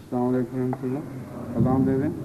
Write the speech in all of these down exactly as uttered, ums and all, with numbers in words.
السلام علیکم ورحمۃ اللہ. سلام دے دیں.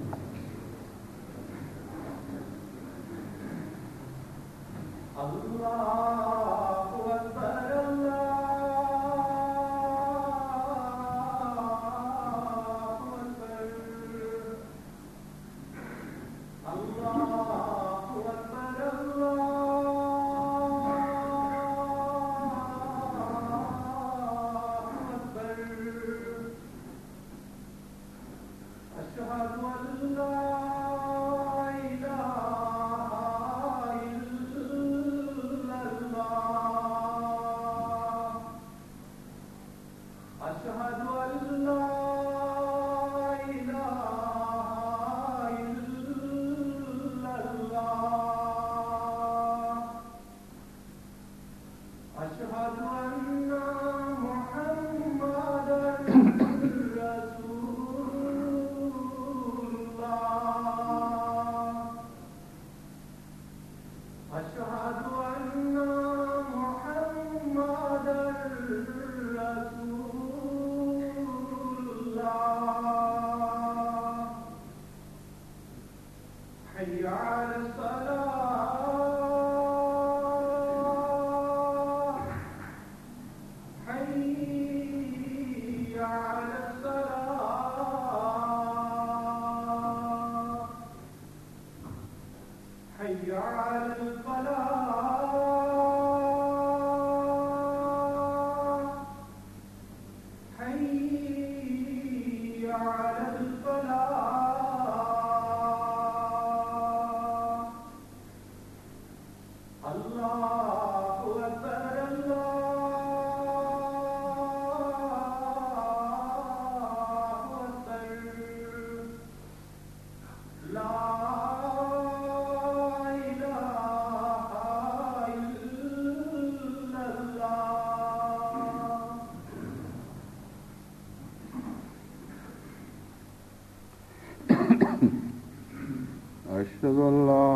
أشهد أن لا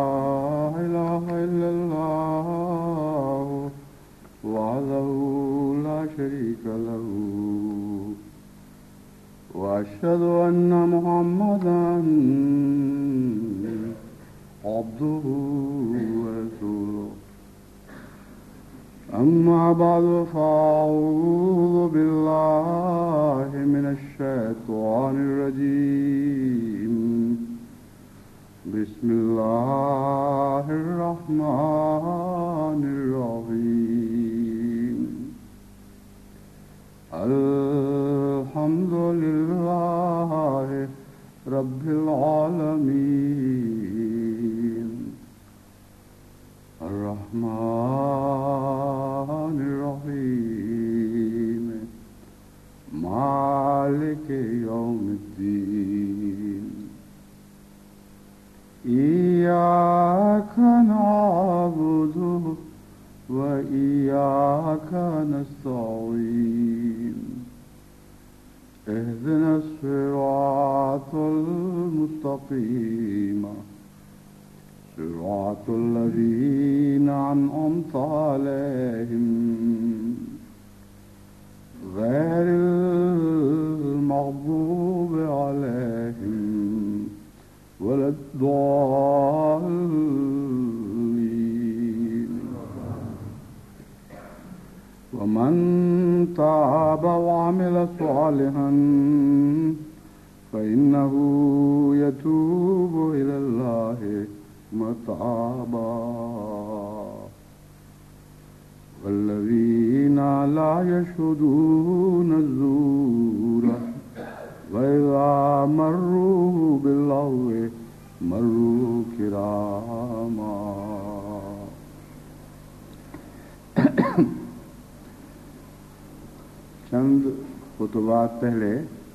إله إلا الله وحده لا شريك له وأشهد أن محمدا عبده ورسوله. أما بعد فأعوذ بالله من الشيطان الرجيم. بسم الله الرحمن الرحيم. الحمد لله رب العالمين الرحمن الرحيم مالك يوم الدين. إياك نعبد وإياك نستعين. اهدنا الصراط المستقيم صراط الذين أنعمت عليهم غير المغضوب عليهم ولا الضالين. ومن تاب وعمل صالحا فإنه يتوب إلى الله متابا. والذين لا يشهدون الزور وإذا مروا باللغو مروا كراما. چند خطبات پہلے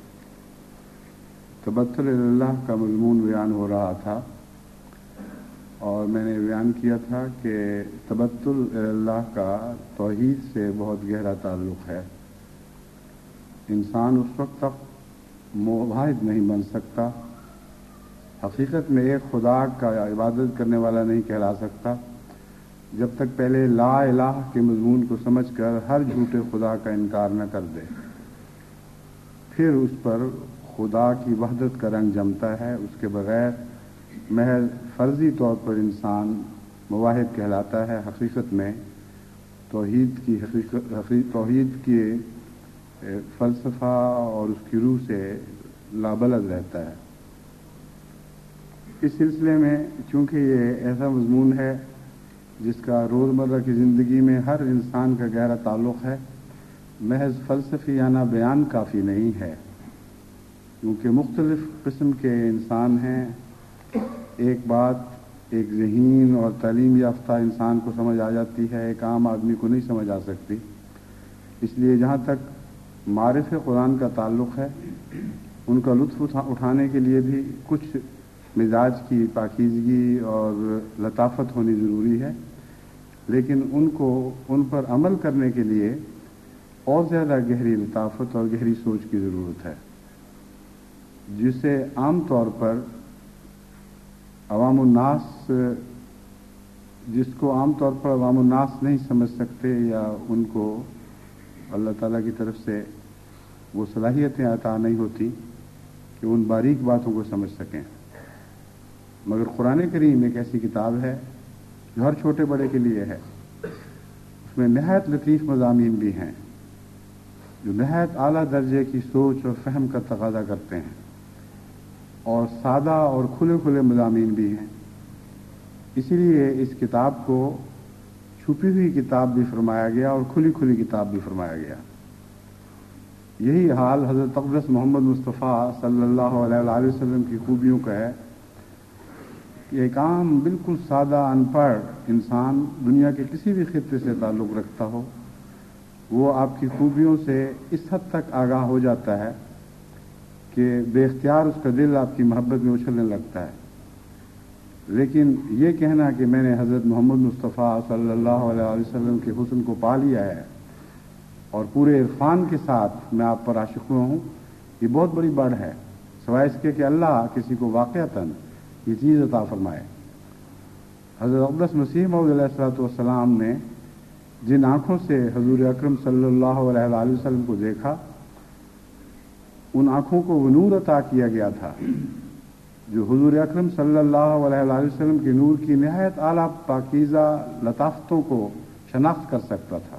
تبتل اللہ کا مضمون بیان ہو رہا تھا اور میں نے بیان کیا تھا کہ تبتل اللہ کا توحید سے بہت گہرا تعلق ہے. انسان اس وقت تک واحد نہیں بن سکتا، حقیقت میں ایک خدا کا عبادت کرنے والا نہیں کہلا سکتا جب تک پہلے لا الہ کے مضمون کو سمجھ کر ہر جھوٹے خدا کا انکار نہ کر دے، پھر اس پر خدا کی وحدت کا رنگ جمتا ہے، اس کے بغیر محض فرضی طور پر انسان مواحد کہلاتا ہے، حقیقت میں توحید کی حقیقت توحید کی فلسفہ اور اس کی روح سے لابلد رہتا ہے۔ اس سلسلے میں چونکہ یہ ایسا مضمون ہے جس کا روزمرہ کی زندگی میں ہر انسان کا گہرا تعلق ہے، محض فلسفیانہ بیان کافی نہیں ہے، کیونکہ مختلف قسم کے انسان ہیں۔ ایک بات ایک ذہین اور تعلیم یافتہ انسان کو سمجھ آ جاتی ہے، ایک عام آدمی کو نہیں سمجھ آ سکتی۔ اس لیے جہاں تک معرفت قرآن کا تعلق ہے، ان کا لطف اٹھانے کے لیے بھی کچھ مزاج کی پاکیزگی اور لطافت ہونی ضروری ہے، لیکن ان کو ان پر عمل کرنے کے لیے اور زیادہ گہری لطافت اور گہری سوچ کی ضرورت ہے، جسے عام طور پر عوام الناس جس کو عام طور پر عوام الناس نہیں سمجھ سکتے، یا ان کو اللہ تعالیٰ کی طرف سے وہ صلاحیتیں عطا نہیں ہوتی کہ ان باریک باتوں کو سمجھ سکیں۔ مگر قرآن کریم ایک ایسی کتاب ہے جو ہر چھوٹے بڑے کے لیے ہے۔ اس میں نہایت لطیف مضامین بھی ہیں جو نہایت اعلیٰ درجے کی سوچ اور فہم کا تقاضا کرتے ہیں، اور سادہ اور کھلے کھلے مضامین بھی ہیں۔ اسی لیے اس کتاب کو چھپی ہوئی کتاب بھی فرمایا گیا اور کھلی کھلی کتاب بھی فرمایا گیا۔ یہی حال حضرت اقدس محمد مصطفیٰ صلی اللہ علیہ وآلہ وسلم کی خوبیوں کا ہے کہ ایک عام بالکل سادہ ان پڑھ انسان دنیا کے کسی بھی خطے سے تعلق رکھتا ہو، وہ آپ کی خوبیوں سے اس حد تک آگاہ ہو جاتا ہے کہ بے اختیار اس کا دل آپ کی محبت میں اچھلنے لگتا ہے۔ لیکن یہ کہنا کہ میں نے حضرت محمد مصطفیٰ صلی اللہ علیہ وسلم کے حسن کو پا لیا ہے اور پورے عرفان کے ساتھ میں آپ پر عاشق ہوا ہوں، یہ بہت بڑی بڑھ ہے، سوائے اس کے کہ اللہ کسی کو واقعتاً یہ چیز عطا فرمائے۔ حضرت اقدس مسیح موعود علیہ الصلوۃ والسلام نے جن آنکھوں سے حضور اکرم صلی اللہ علیہ وآلہ وسلم کو دیکھا، ان آنکھوں کو وہ نور عطا کیا گیا تھا جو حضور اکرم صلی اللہ علیہ وآلہ وسلم کے نور کی نہایت اعلیٰ پاکیزہ لطافتوں کو شناخت کر سکتا تھا۔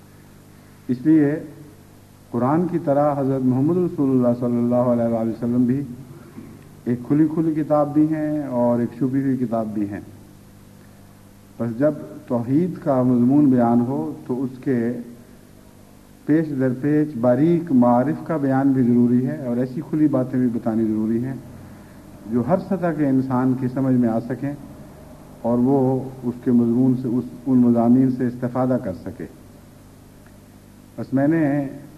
اس لیے قرآن کی طرح حضرت محمد رسول اللہ صلی اللہ علیہ وآلہ وسلم بھی ایک کھلی کھلی کتاب بھی ہیں اور ایک چھپی ہوئی کتاب بھی ہیں۔ بس جب توحید کا مضمون بیان ہو تو اس کے پیش در پیش باریک معارف کا بیان بھی ضروری ہے، اور ایسی کھلی باتیں بھی بتانی ضروری ہیں جو ہر سطح کے انسان کی سمجھ میں آ سکیں اور وہ اس کے مضمون سے اس ان مضامین سے استفادہ کر سکے۔ بس میں نے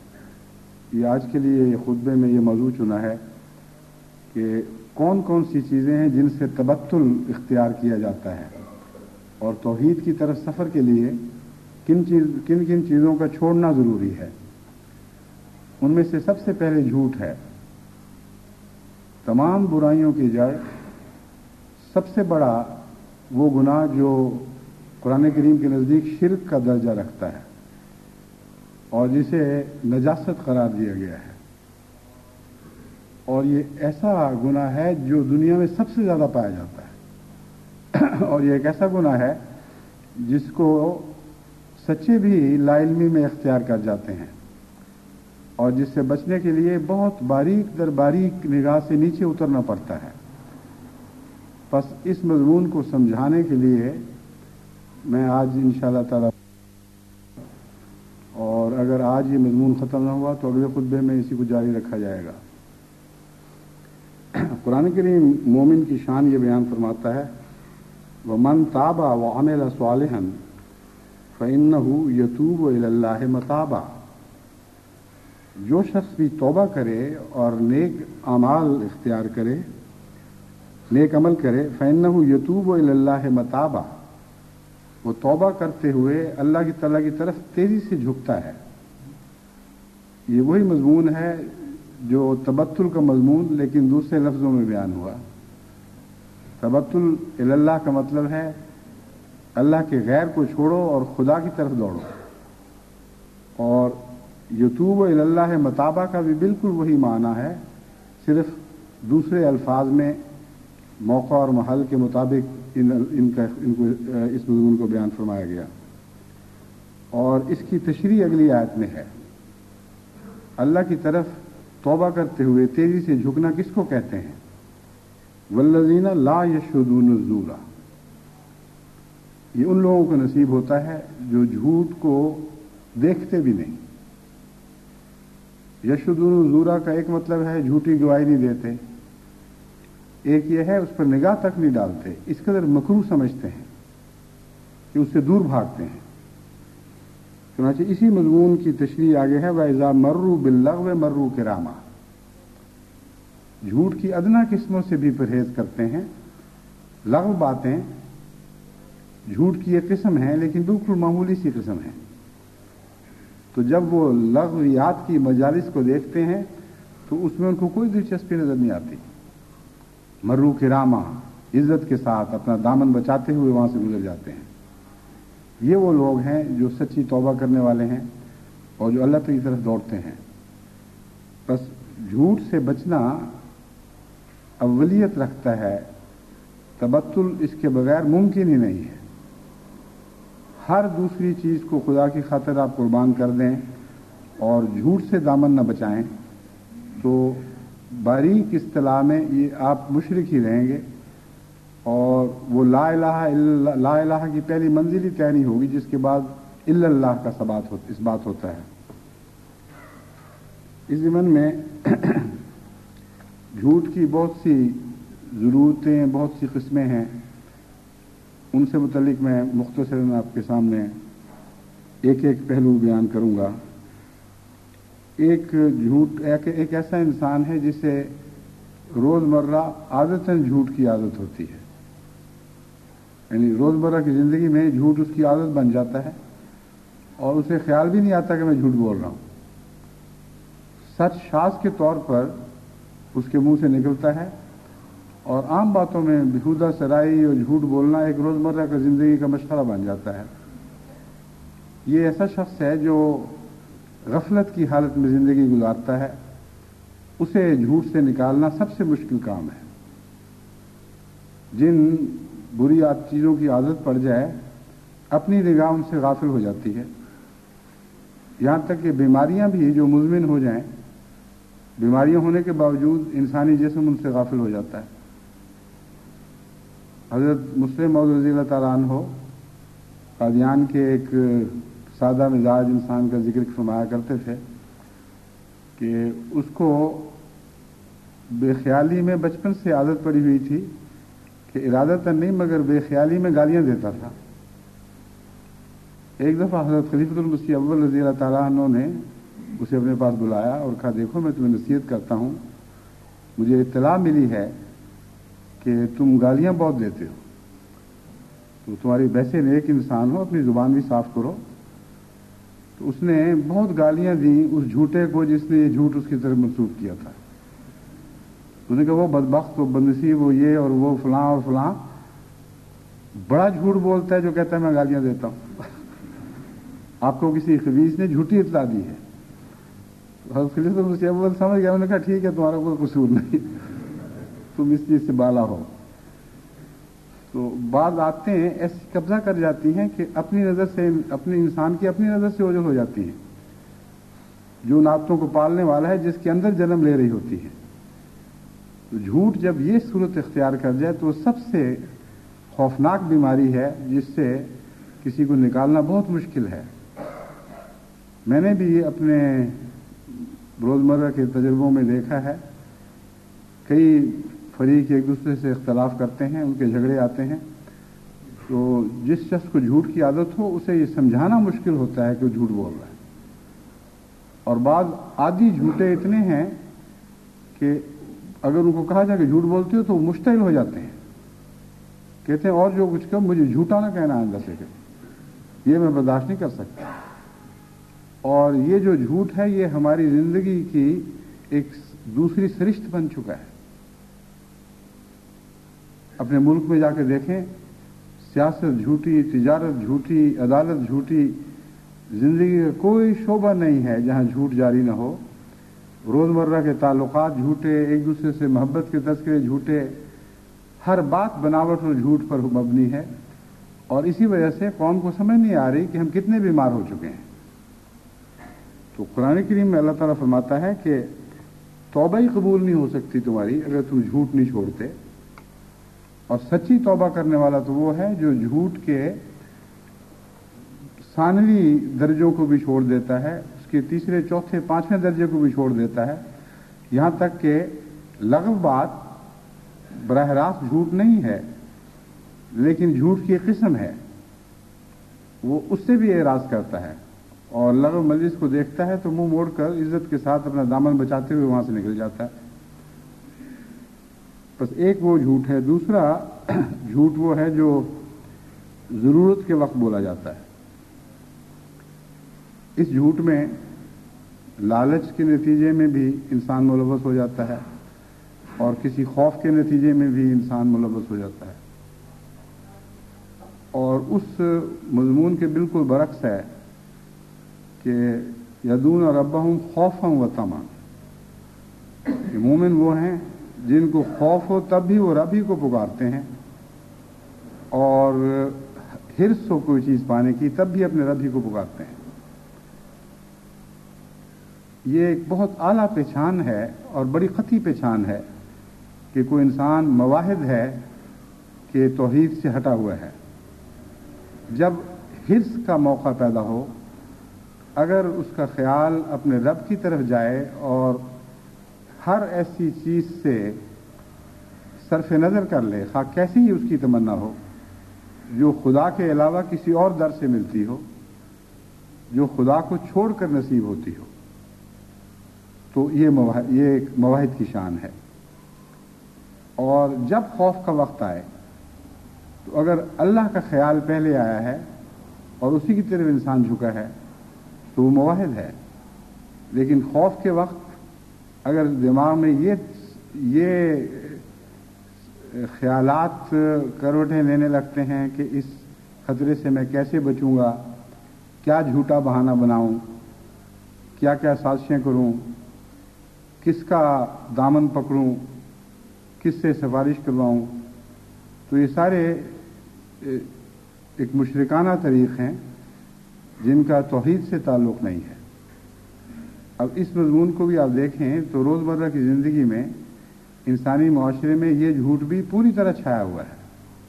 یہ آج کے لیے یہ خطبے میں یہ موضوع چنا ہے کہ کون کون سی چیزیں ہیں جن سے تبتل اختیار کیا جاتا ہے، اور توحید کی طرف سفر کے لیے کن چیز کن کن چیزوں کا چھوڑنا ضروری ہے۔ ان میں سے سب سے پہلے جھوٹ ہے۔ تمام برائیوں کی جڑ سب سے بڑا وہ گناہ جو قرآن کریم کے نزدیک شرک کا درجہ رکھتا ہے اور جسے نجاست قرار دیا گیا ہے، اور یہ ایسا گناہ ہے جو دنیا میں سب سے زیادہ پایا جاتا ہے، اور یہ ایک ایسا گناہ ہے جس کو سچے بھی لا علمی میں اختیار کر جاتے ہیں، اور جس سے بچنے کے لیے بہت باریک در باریک نگاہ سے نیچے اترنا پڑتا ہے۔ بس اس مضمون کو سمجھانے کے لیے میں آج انشاءاللہ تعالی، اور اگر آج یہ مضمون ختم نہ ہوا تو اگلے خطبے میں اسی کو جاری رکھا جائے گا۔ قرآن کریم مومن کی شان یہ بیان فرماتا ہے، وَمَن تَابَ وَعَمِلَ صَالِحًا فَإِنَّهُ يَتُوبُ إِلَى اللَّهِ مَتَابًا۔ جو شخص بھی توبہ کرے اور نیک اعمال اختیار کرے، نیک عمل کرے، فَإِنَّهُ يَتُوبُ إِلَى اللَّهِ مَتَابًا، وہ توبہ کرتے ہوئے اللہ کی تعالیٰ کی طرف تیزی سے جھکتا ہے۔ یہ وہی مضمون ہے جو تبتل کا مضمون لیکن دوسرے لفظوں میں بیان ہوا۔ تبتل الی اللہ کا مطلب ہے اللہ کے غیر کو چھوڑو اور خدا کی طرف دوڑو، اور یتوب الی اللہ متابہ کا بھی بالکل وہی معنی ہے، صرف دوسرے الفاظ میں موقع اور محل کے مطابق ان ان کا ان کو اس مضمون کو بیان فرمایا گیا، اور اس کی تشریح اگلی آیت میں ہے۔ اللہ کی طرف توبہ کرتے ہوئے تیزی سے جھکنا کس کو کہتے ہیں؟ والذین لا یشہدون الزور، یہ ان لوگوں کو نصیب ہوتا ہے جو جھوٹ کو دیکھتے بھی نہیں۔ یشہدون الزور کا ایک مطلب ہے جھوٹی گواہی نہیں دیتے، ایک یہ ہے اس پر نگاہ تک نہیں ڈالتے، اس قدر مکروہ سمجھتے ہیں کہ اس سے دور بھاگتے ہیں۔ چنانچہ اسی مضمون کی تشریح آگے ہے، وَإِذَا مَرُّوا بِاللَّغْوِ مَرُّوا كِرَامًا، جھوٹ کی ادنا قسموں سے بھی پرہیز کرتے ہیں۔ لغو باتیں جھوٹ کی ایک قسم ہے، لیکن بالکل معمولی سی قسم ہے، تو جب وہ لغویات کی مجالس کو دیکھتے ہیں تو اس میں ان کو کوئی دلچسپی نظر نہیں آتی۔ مرو کرامہ، عزت کے ساتھ اپنا دامن بچاتے ہوئے وہاں سے گزر جاتے ہیں۔ یہ وہ لوگ ہیں جو سچی توبہ کرنے والے ہیں اور جو اللہ کی طرف دوڑتے ہیں۔ بس جھوٹ سے بچنا اولیت رکھتا ہے، تبتل اس کے بغیر ممکن ہی نہیں ہے۔ ہر دوسری چیز کو خدا کی خاطر آپ قربان کر دیں اور جھوٹ سے دامن نہ بچائیں تو باریک اصطلاح میں یہ آپ مشرک ہی رہیں گے، اور وہ لا الہ الا لا الہ کی پہلی منزل ہی طے نہیں ہوگی جس کے بعد الا اللہ کا ثبات اس بات ہوتا ہے۔ اس ضمن میں جھوٹ کی بہت سی ضرورتیں، بہت سی قسمیں ہیں، ان سے متعلق میں مختصراً آپ کے سامنے ایک ایک پہلو بیان کروں گا۔ ایک جھوٹ ایک, ایک ایسا انسان ہے جسے روزمرہ عادتاً جھوٹ کی عادت ہوتی ہے، یعنی روزمرہ کی زندگی میں جھوٹ اس کی عادت بن جاتا ہے اور اسے خیال بھی نہیں آتا کہ میں جھوٹ بول رہا ہوں۔ سچ شاذ کے طور پر اس کے منہ سے نکلتا ہے، اور عام باتوں میں بےہودہ سرائی اور جھوٹ بولنا ایک روزمرہ کا زندگی کا مشغلہ بن جاتا ہے۔ یہ ایسا شخص ہے جو غفلت کی حالت میں زندگی گزارتا ہے، اسے جھوٹ سے نکالنا سب سے مشکل کام ہے۔ جن بری چیزوں کی عادت پڑ جائے اپنی نگاہ ان سے غافل ہو جاتی ہے، یہاں تک کہ بیماریاں بھی جو مزمن ہو جائیں، بیماریاں ہونے کے باوجود انسانی جسم ان سے غافل ہو جاتا ہے۔ حضرت مسلم موعود رضی اللہ تعالیٰ عنہ قادیان کے ایک سادہ مزاج انسان کا ذکر فرمایا کرتے تھے کہ اس کو بے خیالی میں بچپن سے عادت پڑی ہوئی تھی کہ ارادتاً نہیں مگر بے خیالی میں گالیاں دیتا تھا۔ ایک دفعہ حضرت خلیفۃ المسیح اول رضی اللہ تعالیٰ عنہ نے اسے اپنے پاس بلایا اور کہا، دیکھو میں تمہیں نصیحت کرتا ہوں، مجھے اطلاع ملی ہے کہ تم گالیاں بہت دیتے ہو، تو تمہاری ویسے نیک انسان ہو، اپنی زبان بھی صاف کرو۔ تو اس نے بہت گالیاں دیں اس جھوٹے کو جس نے یہ جھوٹ اس کی طرف منسوخ کیا تھا۔ اس نے کہا وہ بدبخت، وہ بدنصیب، وہ یہ اور وہ فلاں اور فلاں بڑا جھوٹ بولتا ہے جو کہتا ہے میں گالیاں دیتا ہوں۔ آپ کو کسی خبیث نے جھوٹی اطلاع دی ہے۔ حضرت خلیفۃ المسیح اول سمجھ گیا، انہوں نے کہا ٹھیک ہے تمہارا کوئی قصور نہیں، تم اس چیز سے بالا ہو۔ تو بعض عادتیں ایسی قبضہ کر جاتی ہیں کہ اپنی نظر سے اپنے انسان کی اپنی نظر سے اوجھل ہو جاتی ہیں۔ جو ان عادتوں کو پالنے والا ہے جس کے اندر جنم لے رہی ہوتی ہے، تو جھوٹ جب یہ صورت اختیار کر جائے تو وہ سب سے خوفناک بیماری ہے جس سے کسی کو نکالنا بہت مشکل ہے۔ میں نے بھی اپنے روزمرہ کے تجربوں میں دیکھا ہے، کئی فریق ایک دوسرے سے اختلاف کرتے ہیں، ان کے جھگڑے آتے ہیں، تو جس شخص کو جھوٹ کی عادت ہو اسے یہ سمجھانا مشکل ہوتا ہے کہ وہ جھوٹ بول رہا ہے، اور بعض عادی جھوٹے اتنے ہیں کہ اگر ان کو کہا جائے کہ جھوٹ بولتے ہو تو وہ مشتعل ہو جاتے ہیں، کہتے ہیں اور جو کچھ کہو مجھے جھوٹا نہ کہنا آئندہ سے، کہ یہ میں برداشت نہیں کر سکتا۔ اور یہ جو جھوٹ ہے یہ ہماری زندگی کی ایک دوسری سرشت بن چکا ہے۔ اپنے ملک میں جا کے دیکھیں، سیاست جھوٹی، تجارت جھوٹی، عدالت جھوٹی، زندگی کا کوئی شعبہ نہیں ہے جہاں جھوٹ جاری نہ ہو۔ روزمرہ کے تعلقات جھوٹے، ایک دوسرے سے محبت کے تذکرے جھوٹے، ہر بات بناوٹ اور جھوٹ پر مبنی ہے، اور اسی وجہ سے قوم کو سمجھ نہیں آ رہی کہ ہم کتنے بیمار ہو چکے ہیں۔ تو قرآن کریم میں اللہ تعالیٰ فرماتا ہے کہ توبہ ہی قبول نہیں ہو سکتی تمہاری اگر تم جھوٹ نہیں چھوڑتے، اور سچی توبہ کرنے والا تو وہ ہے جو جھوٹ کے ثانوی درجوں کو بھی چھوڑ دیتا ہے، اس کے تیسرے چوتھے پانچویں درجے کو بھی چھوڑ دیتا ہے، یہاں تک کہ لغو بات براہ راست جھوٹ نہیں ہے لیکن جھوٹ کی ایک قسم ہے، وہ اس سے بھی اعراض کرتا ہے، اور لغو مجلس کو دیکھتا ہے تو منہ موڑ کر عزت کے ساتھ اپنا دامن بچاتے ہوئے وہاں سے نکل جاتا ہے۔ بس ایک وہ جھوٹ ہے، دوسرا جھوٹ وہ ہے جو ضرورت کے وقت بولا جاتا ہے۔ اس جھوٹ میں لالچ کے نتیجے میں بھی انسان ملوث ہو جاتا ہے، اور کسی خوف کے نتیجے میں بھی انسان ملوث ہو جاتا ہے، اور اس مضمون کے بالکل برعکس ہے کہ یدون ربہم خوفا و طمعا، کہ مومن وہ ہیں جن کو خوف ہو تب بھی وہ رب ہی کو پکارتے ہیں، اور حرص ہو کوئی چیز پانے کی تب بھی اپنے رب ہی کو پکارتے ہیں۔ یہ ایک بہت اعلیٰ پہچان ہے اور بڑی خطی پہچان ہے کہ کوئی انسان مواحد ہے کہ توحید سے ہٹا ہوا ہے۔ جب حرص کا موقع پیدا ہو، اگر اس کا خیال اپنے رب کی طرف جائے اور ہر ایسی چیز سے صرف نظر کر لے، خواہ کیسی ہی اس کی تمنا ہو، جو خدا کے علاوہ کسی اور در سے ملتی ہو، جو خدا کو چھوڑ کر نصیب ہوتی ہو، تو یہ مواحد یہ ایک مواحد کی شان ہے۔ اور جب خوف کا وقت آئے تو اگر اللہ کا خیال پہلے آیا ہے اور اسی کی طرف انسان جھکا ہے تو وہ مواحد ہے، لیکن خوف کے وقت اگر دماغ میں یہ یہ خیالات کروٹیں لینے لگتے ہیں کہ اس خطرے سے میں کیسے بچوں گا، کیا جھوٹا بہانہ بناؤں، کیا کیا سازشیں کروں، کس کا دامن پکڑوں، کس سے سفارش کرواؤں، تو یہ سارے ایک مشرکانہ طریق ہیں جن کا توحید سے تعلق نہیں ہے۔ اب اس مضمون کو بھی آپ دیکھیں تو روزمرہ کی زندگی میں انسانی معاشرے میں یہ جھوٹ بھی پوری طرح چھایا ہوا ہے،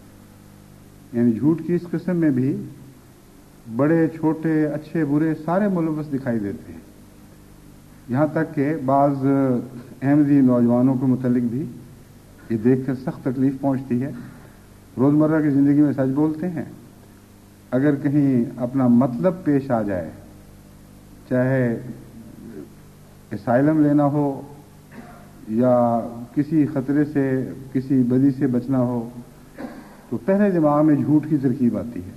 یعنی جھوٹ کی اس قسم میں بھی بڑے چھوٹے اچھے برے سارے ملوث دکھائی دیتے ہیں، یہاں تک کہ بعض احمدی نوجوانوں کے متعلق بھی یہ دیکھ کر سخت تکلیف پہنچتی ہے۔ روزمرہ کی زندگی میں سچ بولتے ہیں، اگر کہیں اپنا مطلب پیش آ جائے، چاہے اسائلم لینا ہو یا کسی خطرے سے کسی بدی سے بچنا ہو، تو پہلے دماغ میں جھوٹ کی ترکیب آتی ہے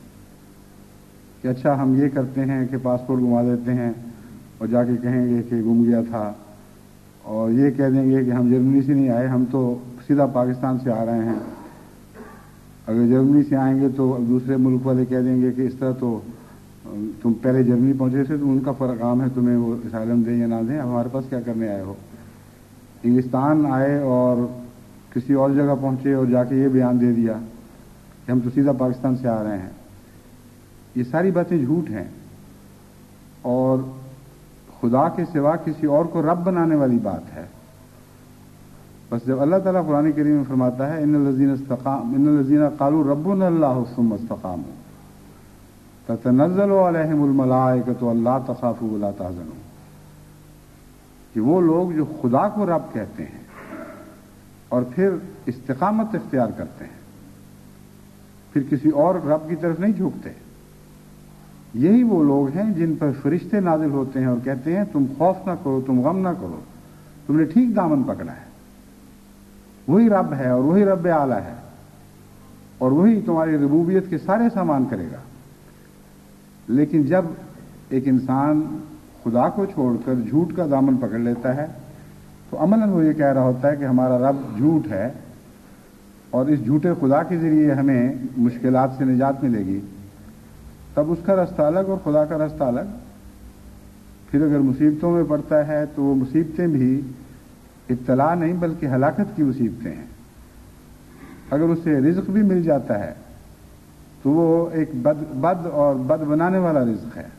کہ اچھا ہم یہ کرتے ہیں کہ پاسپورٹ گما دیتے ہیں اور جا کے کہیں گے کہ گم گیا تھا، اور یہ کہہ دیں گے کہ ہم جرمنی سے نہیں آئے، ہم تو سیدھا پاکستان سے آ رہے ہیں۔ اگر جرمنی سے آئیں گے تو دوسرے ملک والے کہہ دیں گے کہ اس طرح تو تم پہلے جرمنی پہنچے تھے تو ان کا پیغام ہے تمہیں وہ اسائلم دیں یا نہ دیں، اب ہمارے پاس کیا کرنے آئے ہو۔ انگلستان آئے اور کسی اور جگہ پہنچے اور جا کے یہ بیان دے دیا کہ ہم تو سیدھا پاکستان سے آ رہے ہیں۔ یہ ساری باتیں جھوٹ ہیں، اور خدا کے سوا کسی اور کو رب بنانے والی بات ہے۔ بس جب اللہ تعالیٰ قرآن کریم میں فرماتا ہے ان الذین استقام ان الذین قالوا ربنا اللہ ثم استقاموا تتنزل علیہم الملائکۃ الا تخافوا ولا تحزنوا، کہ وہ لوگ جو خدا کو رب کہتے ہیں اور پھر استقامت اختیار کرتے ہیں، پھر کسی اور رب کی طرف نہیں جھکتے، یہی وہ لوگ ہیں جن پر فرشتے نازل ہوتے ہیں اور کہتے ہیں تم خوف نہ کرو، تم غم نہ کرو، تم نے ٹھیک دامن پکڑا ہے، وہی رب ہے اور وہی رب اعلیٰ ہے، اور وہی تمہاری ربوبیت کے سارے سامان کرے گا۔ لیکن جب ایک انسان خدا کو چھوڑ کر جھوٹ کا دامن پکڑ لیتا ہے تو عملاً وہ یہ کہہ رہا ہوتا ہے کہ ہمارا رب جھوٹ ہے اور اس جھوٹے خدا کے ذریعے ہمیں مشکلات سے نجات ملے گی، تب اس کا راستہ الگ اور خدا کا راستہ الگ۔ پھر اگر مصیبتوں میں پڑتا ہے تو وہ مصیبتیں بھی ابتلا نہیں بلکہ ہلاکت کی مصیبتیں ہیں. اگر اسے رزق بھی مل جاتا ہے تو وہ ایک بد بد اور بد بنانے والا رزق ہے.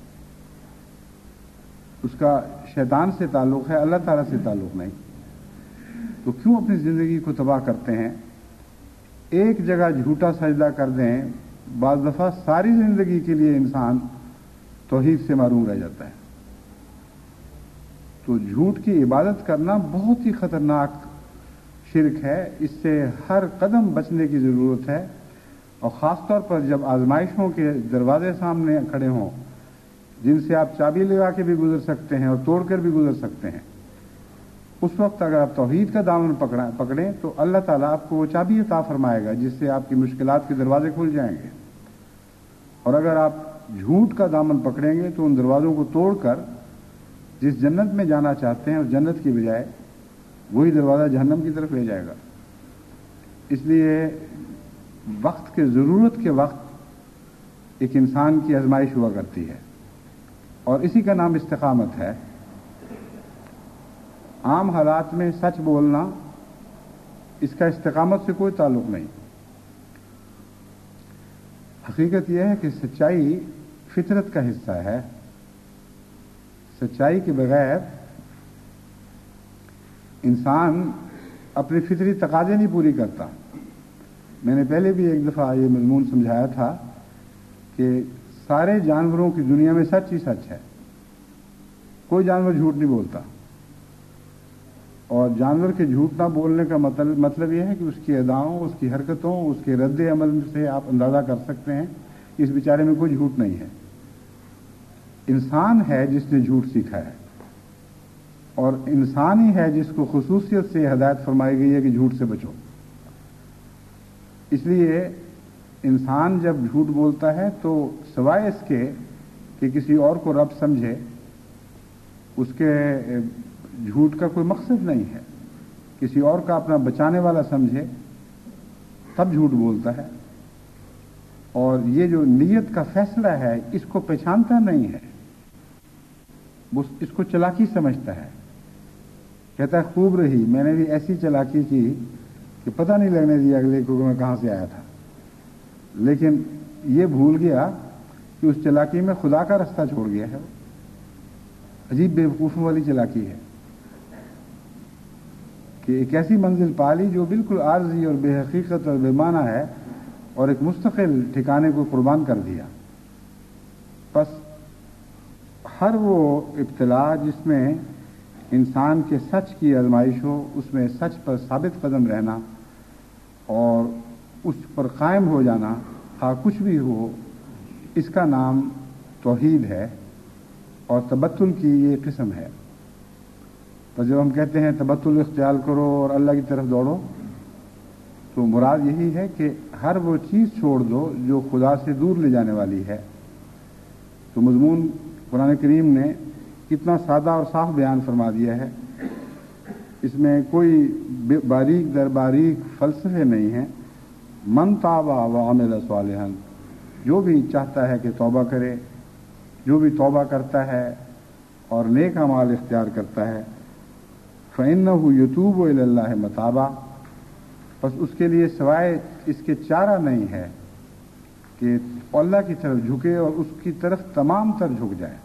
اس کا شیطان سے تعلق ہے، اللہ تعالیٰ سے تعلق نہیں. تو کیوں اپنی زندگی کو تباہ کرتے ہیں؟ ایک جگہ جھوٹا سجدہ کر دیں، بعض دفعہ ساری زندگی کے لیے انسان توحید سے محروم رہ جاتا ہے. تو جھوٹ کی عبادت کرنا بہت ہی خطرناک شرک ہے. اس سے ہر قدم بچنے کی ضرورت ہے، اور خاص طور پر جب آزمائشوں کے دروازے سامنے کھڑے ہوں جن سے آپ چابی لگا کے بھی گزر سکتے ہیں اور توڑ کر بھی گزر سکتے ہیں، اس وقت اگر آپ توحید کا دامن پکڑیں تو اللہ تعالیٰ آپ کو وہ چابی عطا فرمائے گا جس سے آپ کی مشکلات کے دروازے کھل جائیں گے. اور اگر آپ جھوٹ کا دامن پکڑیں گے تو ان دروازوں کو توڑ کر جس جنت میں جانا چاہتے ہیں اس جنت کی بجائے وہی دروازہ جہنم کی طرف لے جائے گا. اس لیے وقت کے ضرورت کے وقت ایک انسان کی آزمائش ہوا کرتی ہے، اور اسی کا نام استقامت ہے. عام حالات میں سچ بولنا، اس کا استقامت سے کوئی تعلق نہیں. حقیقت یہ ہے کہ سچائی فطرت کا حصہ ہے. سچائی کے بغیر انسان اپنی فطری تقاضے نہیں پوری کرتا. میں نے پہلے بھی ایک دفعہ یہ مضمون سمجھایا تھا کہ سارے جانوروں کی دنیا میں سچ ہی سچ ہے. کوئی جانور جھوٹ نہیں بولتا، اور جانور کے جھوٹ نہ بولنے کا مطلب مطلب یہ ہے کہ اس کی اداؤں، اس کی حرکتوں، اس کے رد عمل سے آپ اندازہ کر سکتے ہیں کہ اس بیچارے میں کوئی جھوٹ نہیں ہے. انسان ہے جس نے جھوٹ سیکھا ہے، اور انسان ہی ہے جس کو خصوصیت سے ہدایت فرمائی گئی ہے کہ جھوٹ سے بچو. اس لیے انسان جب جھوٹ بولتا ہے تو سوائے اس کے کہ کسی اور کو رب سمجھے، اس کے جھوٹ کا کوئی مقصد نہیں ہے. کسی اور کا اپنا بچانے والا سمجھے تب جھوٹ بولتا ہے. اور یہ جو نیت کا فیصلہ ہے اس کو پہچانتا نہیں ہے، وہ اس کو چلاکی سمجھتا ہے. کہتا ہے خوب رہی، میں نے بھی ایسی چلاکی کی کہ پتہ نہیں لگنے دیا اگلے کو کہ میں کہاں سے آیا تھا. لیکن یہ بھول گیا کہ اس چلاکی میں خدا کا رستہ چھوڑ گیا ہے. عجیب بے وقوفوں والی چلاکی ہے کہ ایک ایسی منزل پالی جو بالکل عارضی اور بے حقیقت اور بے معنی ہے، اور ایک مستقل ٹھکانے کو قربان کر دیا. بس ہر وہ ابتلا جس میں انسان کے سچ کی آزمائش ہو، اس میں سچ پر ثابت قدم رہنا اور اس پر قائم ہو جانا، خواہ کچھ بھی ہو، اس کا نام توحید ہے. اور تبتل کی یہ قسم ہے. تو جب ہم کہتے ہیں تبتل اختیار کرو اور اللہ کی طرف دوڑو، تو مراد یہی ہے کہ ہر وہ چیز چھوڑ دو جو خدا سے دور لے جانے والی ہے. تو مضمون قرآن کریم نے کتنا سادہ اور صاف بیان فرما دیا ہے. اس میں کوئی باریک در باریک فلسفے نہیں ہیں. من تاب وعمل صالحا، جو بھی چاہتا ہے کہ توبہ کرے، جو بھی توبہ کرتا ہے اور نیک اعمال اختیار کرتا ہے، فإنہ یتوب الی اللہ متابا، بس اس کے لیے سوائے اس کے چارہ نہیں ہے کہ اللہ کی طرف جھکے اور اس کی طرف تمام تر جھک جائے.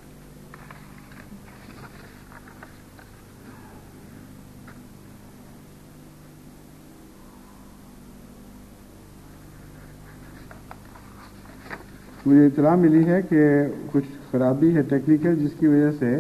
مجھے اطلاع ملی ہے کہ کچھ خرابی ہے ٹیکنیکل، جس کی وجہ سے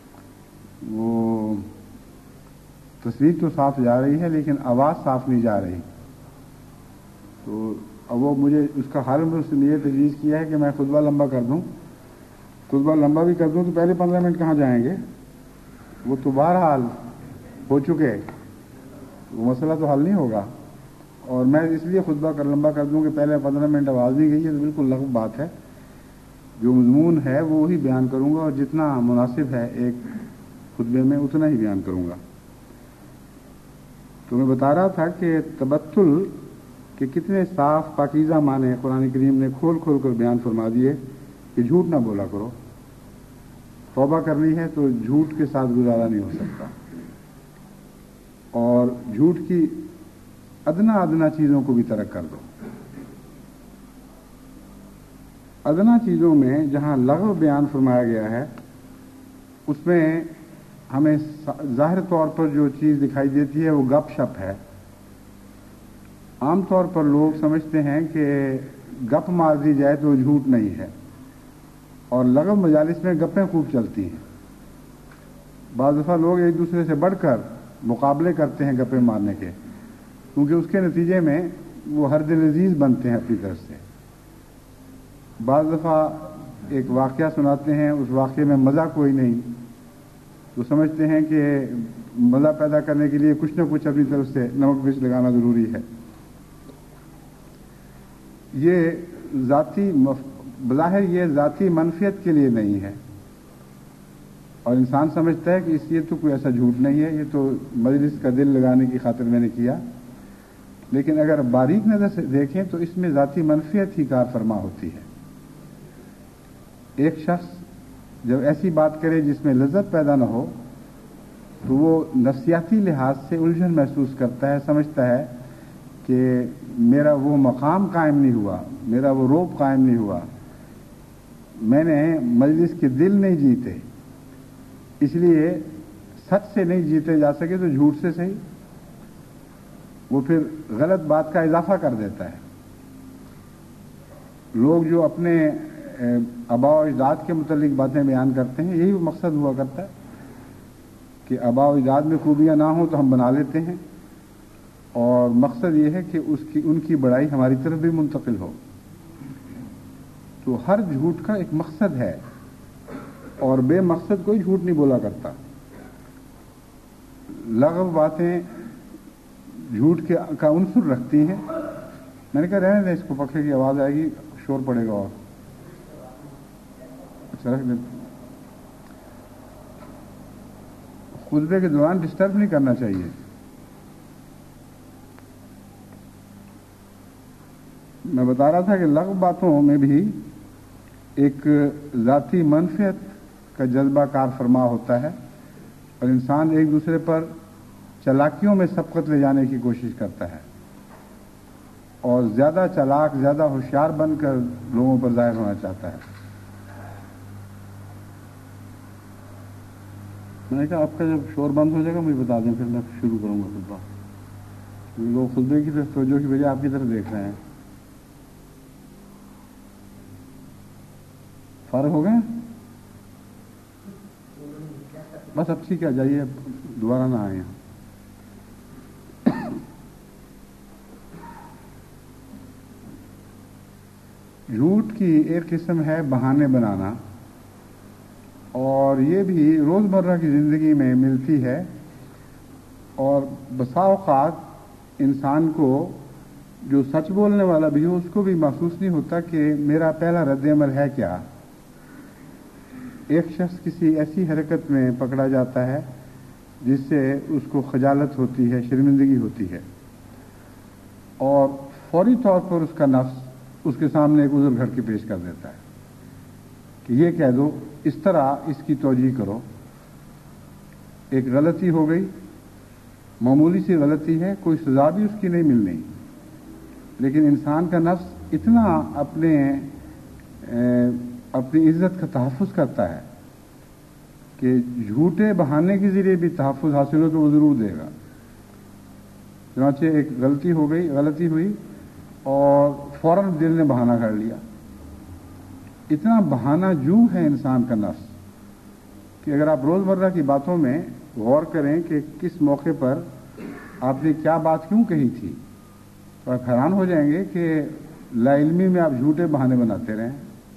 وہ تصویر تو صاف جا رہی ہے لیکن آواز صاف نہیں جا رہی. تو اب وہ مجھے اس کا حل میں اس نے یہ تجویز کیا ہے کہ میں خطبہ لمبا کر دوں. خطبہ لمبا بھی کر دوں تو پہلے پندرہ منٹ کہاں جائیں گے؟ وہ تو بہرحال ہو چکے، وہ مسئلہ تو حل نہیں ہوگا. اور میں اس لیے خطبہ کر لمبا کر دوں کہ پہلے پندرہ منٹ آواز نہیں گئی ہے تو بالکل لغو بات ہے. جو مضمون ہے وہ وہی بیان کروں گا، اور جتنا مناسب ہے ایک خطبے میں اتنا ہی بیان کروں گا. تو میں بتا رہا تھا کہ تبتل کے کتنے صاف پاکیزہ معنی قرآن کریم نے کھول کھول کر بیان فرما دیے کہ جھوٹ نہ بولا کرو. توبہ کرنی ہے تو جھوٹ کے ساتھ گزارا نہیں ہو سکتا، اور جھوٹ کی ادنا ادنا چیزوں کو بھی ترک کر دو۔ ادنا چیزوں میں جہاں لغو بیان فرمایا گیا ہے اس میں ہمیں ظاہر طور پر جو چیز دکھائی دیتی ہے وہ گپ شپ ہے۔ عام طور پر لوگ سمجھتے ہیں کہ گپ مار دی جائے تو جھوٹ نہیں ہے، اور لغو مجالس میں گپیں خوب چلتی ہیں۔ بعض دفعہ لوگ ایک دوسرے سے بڑھ کر مقابلے کرتے ہیں گپیں مارنے کے، کیونکہ اس کے نتیجے میں وہ ہر دل عزیز بنتے ہیں اپنی طرف سے۔ بعض دفعہ ایک واقعہ سناتے ہیں، اس واقعے میں مزہ کوئی نہیں، تو سمجھتے ہیں کہ مزہ پیدا کرنے کے لیے کچھ نہ کچھ اپنی طرف سے نمک مرچ لگانا ضروری ہے۔ یہ ذاتی مف... بظاہر یہ ذاتی منفیت کے لیے نہیں ہے، اور انسان سمجھتا ہے کہ اس یہ تو کوئی ایسا جھوٹ نہیں ہے، یہ تو مجلس کا دل لگانے کی خاطر میں نے کیا۔ لیکن اگر باریک نظر سے دیکھیں تو اس میں ذاتی منفیت ہی کار فرما ہوتی ہے۔ ایک شخص جب ایسی بات کرے جس میں لذت پیدا نہ ہو تو وہ نفسیاتی لحاظ سے الجھن محسوس کرتا ہے، سمجھتا ہے کہ میرا وہ مقام قائم نہیں ہوا، میرا وہ روب قائم نہیں ہوا، میں نے مجلس کے دل نہیں جیتے، اس لیے سچ سے نہیں جیتے جا سکے تو جھوٹ سے صحیح، وہ پھر غلط بات کا اضافہ کر دیتا ہے۔ لوگ جو اپنے آباء و اجداد کے متعلق باتیں بیان کرتے ہیں، یہی مقصد ہوا کرتا ہے کہ آباء و اجداد میں خوبیاں نہ ہوں تو ہم بنا لیتے ہیں، اور مقصد یہ ہے کہ اس کی ان کی بڑائی ہماری طرف بھی منتقل ہو۔ تو ہر جھوٹ کا ایک مقصد ہے، اور بے مقصد کوئی جھوٹ نہیں بولا کرتا۔ لغو باتیں جھوٹ کے کا عنصر رکھتی ہیں۔ میں نے کہا رہنے دیں، اس کو پکھے کی آواز آئے گی، شور پڑے گا، اور اچھا رکھ دیں۔ خطبے کے دوران ڈسٹرب نہیں کرنا چاہیے۔ میں بتا رہا تھا کہ لغو باتوں میں بھی ایک ذاتی منفیت کا جذبہ کار فرما ہوتا ہے، اور انسان ایک دوسرے پر چالاکیوں میں سبقت لے جانے کی کوشش کرتا ہے، اور زیادہ چالاک، زیادہ ہوشیار بن کر لوگوں پر ظاہر ہونا چاہتا ہے۔ میں نے کہا آپ کا جب شور بند ہو جائے گا مجھے بتا دیں، پھر میں شروع کروں گا خطبہ۔ لوگ خطبے کی طرف توجہ کی بجائے آپ کی طرف دیکھ رہے ہیں۔ فارغ ہو گئے؟ بس اب ٹھیک ہے، جائیے، دوبارہ نہ آئے۔ جھوٹ کی ایک قسم ہے بہانے بنانا، اور یہ بھی روزمرہ کی زندگی میں ملتی ہے، اور بسا اوقات انسان کو جو سچ بولنے والا بھی ہو اس کو بھی محسوس نہیں ہوتا کہ میرا پہلا رد عمل ہے کیا۔ ایک شخص کسی ایسی حرکت میں پکڑا جاتا ہے جس سے اس کو خجالت ہوتی ہے، شرمندگی ہوتی ہے، اور فوری طور پر اس کا نفس اس کے سامنے ایک عذر گھڑ کے پیش کر دیتا ہے کہ یہ کہہ دو، اس طرح اس کی توجیہ کرو، ایک غلطی ہو گئی، معمولی سی غلطی ہے، کوئی سزا بھی اس کی نہیں ملنی، لیکن انسان کا نفس اتنا اپنے اپنی عزت کا تحفظ کرتا ہے کہ جھوٹے بہانے کے ذریعے بھی تحفظ حاصل ہو تو وہ ضرور دے گا۔ چنانچہ ایک غلطی ہو گئی، غلطی ہوئی، اور فوراً دل نے بہانہ کر لیا۔ اتنا بہانہ جو ہے انسان کا نفس کہ اگر آپ روزمرہ کی باتوں میں غور کریں کہ کس موقع پر آپ نے کیا بات کیوں کہی تھی تو آپ حیران ہو جائیں گے کہ لا علمی میں آپ جھوٹے بہانے بناتے رہیں۔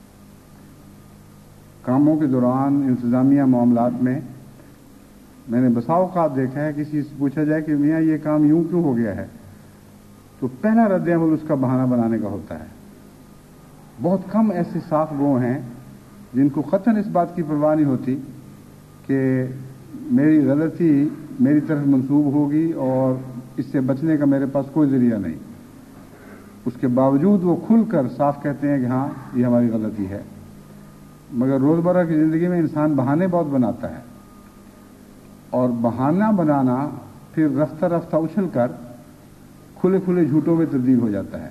کاموں کے دوران، انتظامیہ معاملات میں میں نے بسا اوقات دیکھا ہے، کسی سے پوچھا جائے کہ میاں یہ کام یوں کیوں ہو گیا ہے، تو پہلا رد عمل اس کا بہانہ بنانے کا ہوتا ہے۔ بہت کم ایسے صاف گو ہیں جن کو قطعاً اس بات کی پرواہ نہیں ہوتی کہ میری غلطی میری طرف منسوب ہوگی اور اس سے بچنے کا میرے پاس کوئی ذریعہ نہیں، اس کے باوجود وہ کھل کر صاف کہتے ہیں کہ ہاں یہ ہماری غلطی ہے۔ مگر روزمرہ کی زندگی میں انسان بہانے بہت بناتا ہے، اور بہانہ بنانا پھر رفتہ رفتہ اچھل کر کھلے کھلے جھوٹوں میں تبدیل ہو جاتا ہے۔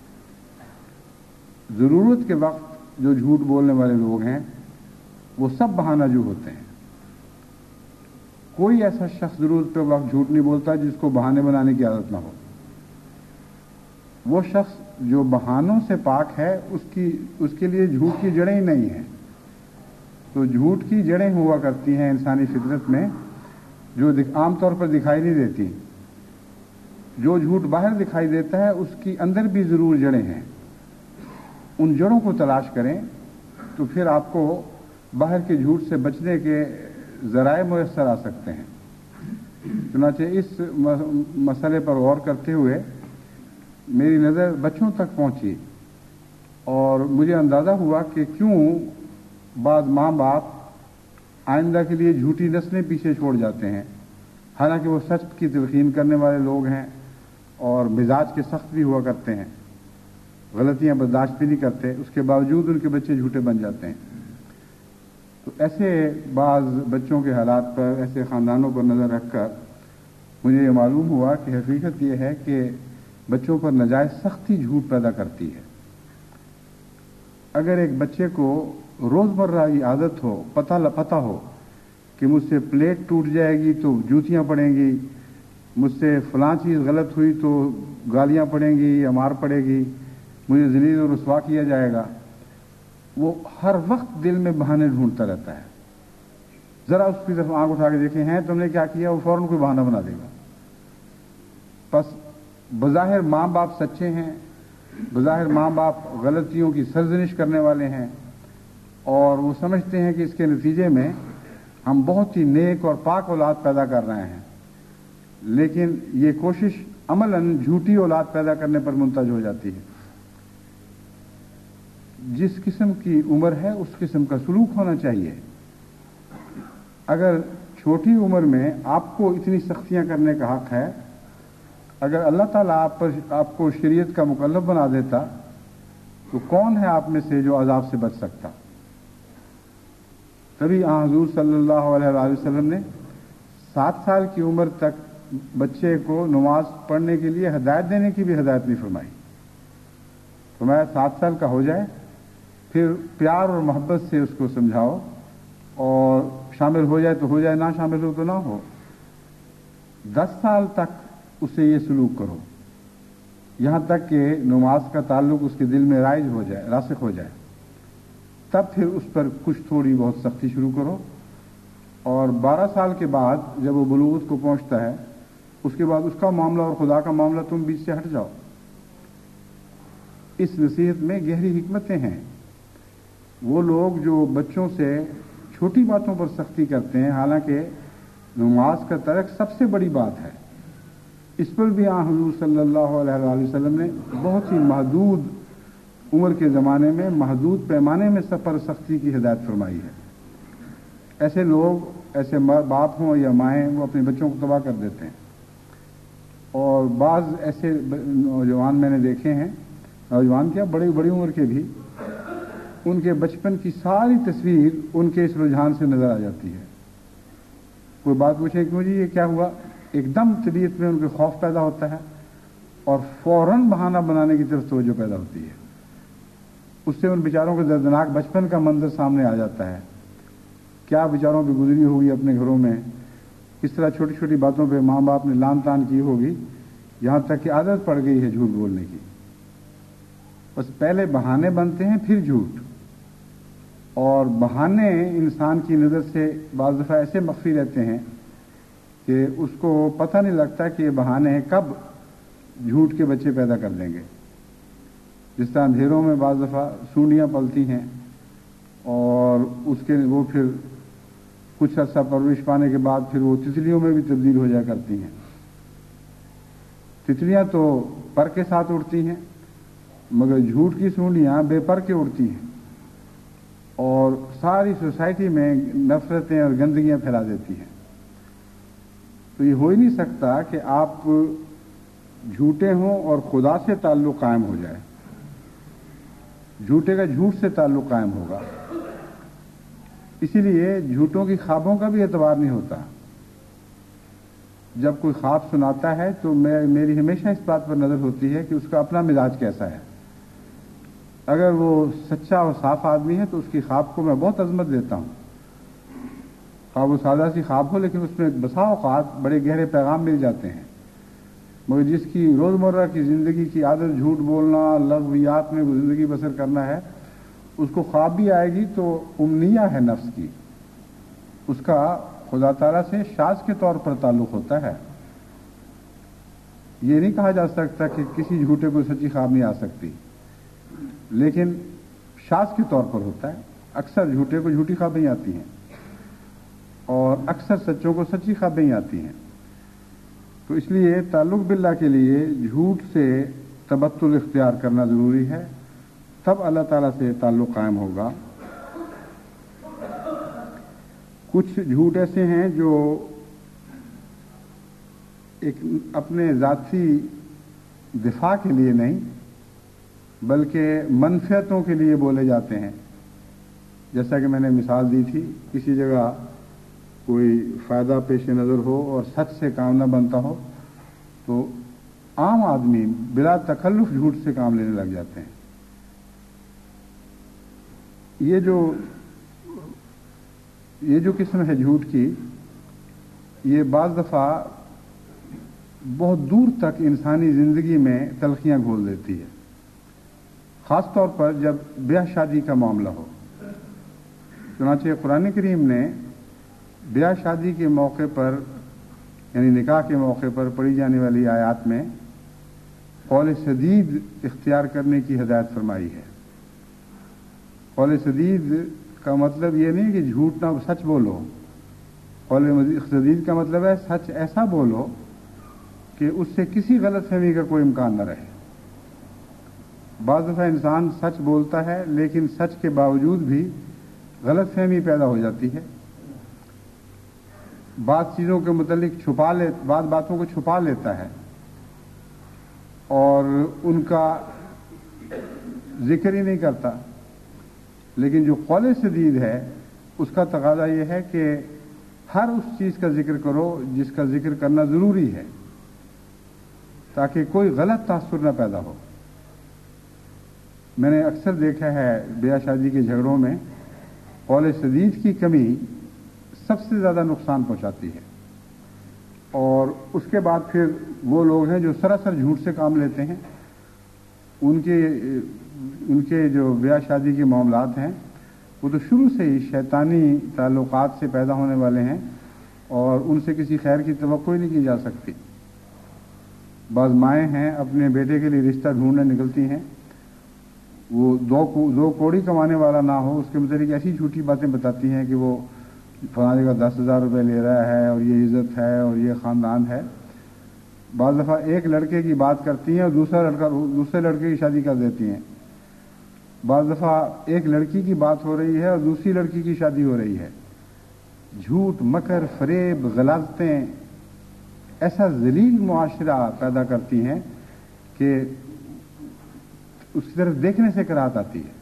ضرورت کے وقت جو جھوٹ بولنے والے لوگ ہیں وہ سب بہانہ جو ہوتے ہیں۔ کوئی ایسا شخص ضرورت پہ وقت جھوٹ نہیں بولتا جس کو بہانے بنانے کی عادت نہ ہو۔ وہ شخص جو بہانوں سے پاک ہے اس کی اس کے لیے جھوٹ کی جڑیں ہی نہیں ہیں۔ تو جھوٹ کی جڑیں ہوا کرتی ہیں انسانی فطرت میں، جو عام طور پر دکھائی نہیں دیتی۔ جو جھوٹ باہر دکھائی دیتا ہے اس کی اندر بھی ضرور جڑیں ہیں۔ ان جڑوں کو تلاش کریں تو پھر آپ کو باہر کے جھوٹ سے بچنے کے ذرائع میسر آ سکتے ہیں۔ چنانچہ اس مسئلے پر غور کرتے ہوئے میری نظر بچوں تک پہنچی، اور مجھے اندازہ ہوا کہ کیوں بعض ماں باپ آئندہ کے لیے جھوٹی نسلیں پیچھے چھوڑ جاتے ہیں، حالانکہ وہ سچ کی تلقین کرنے والے لوگ ہیں اور مزاج کے سخت بھی ہوا کرتے ہیں، غلطیاں برداشت بھی نہیں کرتے، اس کے باوجود ان کے بچے جھوٹے بن جاتے ہیں۔ تو ایسے بعض بچوں کے حالات پر، ایسے خاندانوں پر نظر رکھ کر مجھے یہ معلوم ہوا کہ حقیقت یہ ہے کہ بچوں پر ناجائز سختی جھوٹ پیدا کرتی ہے۔ اگر ایک بچے کو روزمرہ کی عادت ہو، پتہ پتہ ہو کہ مجھ سے پلیٹ ٹوٹ جائے گی تو جوتیاں پڑیں گی، مجھ سے فلاں چیز غلط ہوئی تو گالیاں پڑیں گی یا مار پڑے گی، مجھے ذلیل و رسوا کیا جائے گا، وہ ہر وقت دل میں بہانے ڈھونڈتا رہتا ہے۔ ذرا اس کی طرف آنکھ اٹھا کے دیکھیں ہیں تم نے کیا کیا، وہ فوراً کوئی بہانہ بنا دے گا۔ بس بظاہر ماں باپ سچے ہیں، بظاہر ماں باپ غلطیوں کی سرزنش کرنے والے ہیں، اور وہ سمجھتے ہیں کہ اس کے نتیجے میں ہم بہت ہی نیک اور پاک اولاد پیدا کر رہے ہیں، لیکن یہ کوشش عملاً جھوٹی اولاد پیدا کرنے پر منتج ہو جاتی ہے۔ جس قسم کی عمر ہے اس قسم کا سلوک ہونا چاہیے۔ اگر چھوٹی عمر میں آپ کو اتنی سختیاں کرنے کا حق ہے، اگر اللہ تعالیٰ آپ پر آپ کو شریعت کا مکلف بنا دیتا تو کون ہے آپ میں سے جو عذاب سے بچ سکتا؟ تبھی آن حضور صلی اللہ علیہ وآلہ وسلم نے سات سال کی عمر تک بچے کو نماز پڑھنے کے لیے ہدایت دینے کی بھی ہدایت نہیں فرمائی۔ فرمایا سات سال کا ہو جائے پھر پیار اور محبت سے اس کو سمجھاؤ، اور شامل ہو جائے تو ہو جائے، نہ شامل ہو تو نہ ہو۔ دس سال تک اسے یہ سلوک کرو، یہاں تک کہ نماز کا تعلق اس کے دل میں رائج ہو جائے، راسخ ہو جائے، تب پھر اس پر کچھ تھوڑی بہت سختی شروع کرو۔ اور بارہ سال کے بعد جب وہ بلوغت کو پہنچتا ہے، اس کے بعد اس کا معاملہ اور خدا کا معاملہ تم بیچ سے ہٹ جاؤ۔ اس نصیحت میں گہری حکمتیں ہیں۔ وہ لوگ جو بچوں سے چھوٹی باتوں پر سختی کرتے ہیں، حالانکہ نماز کا ترک سب سے بڑی بات ہے، اس پر بھی آن حضور صلی اللہ علیہ وآلہ وسلم نے بہت ہی محدود عمر کے زمانے میں محدود پیمانے میں سب پر سختی کی ہدایت فرمائی ہے۔ ایسے لوگ، ایسے باپ ہوں یا مائیں، وہ اپنے بچوں کو تباہ کر دیتے ہیں۔ اور بعض ایسے نوجوان میں نے دیکھے ہیں، نوجوان کیا بڑی بڑی عمر کے بھی، ان کے بچپن کی ساری تصویر ان کے اس رجحان سے نظر آ جاتی ہے۔ کوئی بات پوچھے کہ مجھے یہ کیا ہوا، ایک دم طبیعت میں ان کے خوف پیدا ہوتا ہے اور فوراً بہانہ بنانے کی طرف توجہ پیدا ہوتی ہے۔ اس سے ان بیچاروں کے دردناک بچپن کا منظر سامنے آ جاتا ہے، کیا بیچاروں پہ گزری ہوگی اپنے گھروں میں، اس طرح چھوٹی چھوٹی باتوں پہ ماں باپ نے لان تان کی ہوگی، یہاں تک کہ عادت پڑ گئی ہے جھوٹ بولنے کی۔ بس پہلے بہانے بنتے ہیں پھر جھوٹ، اور بہانے انسان کی نظر سے بعض دفعہ ایسے مخفی رہتے ہیں کہ اس کو پتہ نہیں لگتا کہ یہ بہانے کب جھوٹ کے بچے پیدا کر دیں گے۔ جس طرح اندھیروں میں بعض دفعہ سونڈیاں پلتی ہیں اور اس کے وہ پھر کچھ عرصہ پرورش پانے کے بعد پھر وہ تتلیوں میں بھی تبدیل ہو جایا کرتی ہیں۔ تتلیاں تو پر کے ساتھ اڑتی ہیں، مگر جھوٹ کی سونڈیاں بے پر کے اڑتی ہیں اور ساری سوسائٹی میں نفرتیں اور گندگیاں پھیلا دیتی ہیں۔ تو یہ ہو ہی نہیں سکتا کہ آپ جھوٹے ہوں اور خدا سے تعلق قائم ہو جائے۔ جھوٹے کا جھوٹ سے تعلق قائم ہوگا، اسی لیے جھوٹوں کی خوابوں کا بھی اعتبار نہیں ہوتا. جب کوئی خواب سناتا ہے تو میں میری ہمیشہ اس بات پر نظر ہوتی ہے کہ اس کا اپنا مزاج کیسا ہے. اگر وہ سچا اور صاف آدمی ہے تو اس کی خواب کو میں بہت عظمت دیتا ہوں. خواب و سادہ سی خواب ہو لیکن اس میں بسا اوقات بڑے گہرے پیغام مل جاتے ہیں. مگر جس کی روزمرہ کی زندگی کی عادت جھوٹ بولنا، لغویات میں زندگی بسر کرنا ہے، اس کو خواب بھی آئے گی تو امنیہ ہے نفس کی، اس کا خدا تعالیٰ سے شاذ کے طور پر تعلق ہوتا ہے. یہ نہیں کہا جا سکتا کہ کسی جھوٹے کو سچی خواب نہیں آ سکتی، لیکن شاذ کے طور پر ہوتا ہے. اکثر جھوٹے کو جھوٹی خوابیں آتی ہیں اور اکثر سچوں کو سچی خوابیں آتی ہیں. تو اس لیے تعلق باللہ کے لیے جھوٹ سے تبتل اختیار کرنا ضروری ہے، تب اللہ تعالیٰ سے تعلق قائم ہوگا. کچھ جھوٹ ایسے ہیں جو ایک اپنے ذاتی دفاع کے لیے نہیں بلکہ منفعتوں کے لیے بولے جاتے ہیں. جیسا کہ میں نے مثال دی تھی، کسی جگہ کوئی فائدہ پیش نظر ہو اور سچ سے کام نہ بنتا ہو تو عام آدمی بلا تکلف جھوٹ سے کام لینے لگ جاتے ہیں. یہ جو یہ جو قسم ہے جھوٹ کی، یہ بعض دفعہ بہت دور تک انسانی زندگی میں تلخیاں گھول دیتی ہے، خاص طور پر جب بیاہ شادی کا معاملہ ہو. چنانچہ قرآن کریم نے بیاہ شادی کے موقع پر، یعنی نکاح کے موقع پر پڑھی جانے والی آیات میں قول سدید اختیار کرنے کی ہدایت فرمائی ہے. قول سدید کا مطلب یہ نہیں کہ جھوٹ نہ سچ بولو. قول سدید کا مطلب ہے سچ ایسا بولو کہ اس سے کسی غلط فہمی کا کوئی امکان نہ رہے. بعض دفعہ انسان سچ بولتا ہے لیکن سچ کے باوجود بھی غلط فہمی پیدا ہو جاتی ہے. بعض چیزوں کے متعلق چھپا لے بعض باتوں کو چھپا لیتا ہے اور ان کا ذکر ہی نہیں کرتا. لیکن جو قول سدید ہے اس کا تقاضا یہ ہے کہ ہر اس چیز کا ذکر کرو جس کا ذکر کرنا ضروری ہے تاکہ کوئی غلط تاثر نہ پیدا ہو. میں نے اکثر دیکھا ہے بیاہ شادی کے جھگڑوں میں قول سدید کی کمی سب سے زیادہ نقصان پہنچاتی ہے. اور اس کے بعد پھر وہ لوگ ہیں جو سراسر جھوٹ سے کام لیتے ہیں. ان کے ان کے جو بیاہ شادی کے معاملات ہیں وہ تو شروع سے ہی شیطانی تعلقات سے پیدا ہونے والے ہیں اور ان سے کسی خیر کی توقع ہی نہیں کی جا سکتی. بعض مائیں ہیں اپنے بیٹے کے لیے رشتہ ڈھونڈنے نکلتی ہیں، وہ دو دو کوڑی کمانے والا نہ ہو اس کے متعلق ایسی جھوٹی باتیں بتاتی ہیں کہ وہ فلاں جگہ دس ہزار روپے لے رہا ہے اور یہ عزت ہے اور یہ خاندان ہے. بعض دفعہ ایک لڑکے کی بات کرتی ہیں اور دوسرا لڑکا دوسرے لڑکے کی شادی کر دیتی ہیں. بعض دفعہ ایک لڑکی کی بات ہو رہی ہے اور دوسری لڑکی کی شادی ہو رہی ہے. جھوٹ، مکر، فریب، غلاظتیں ایسا ذلیل معاشرہ پیدا کرتی ہیں کہ اس کی طرف دیکھنے سے کراہت آتی ہے.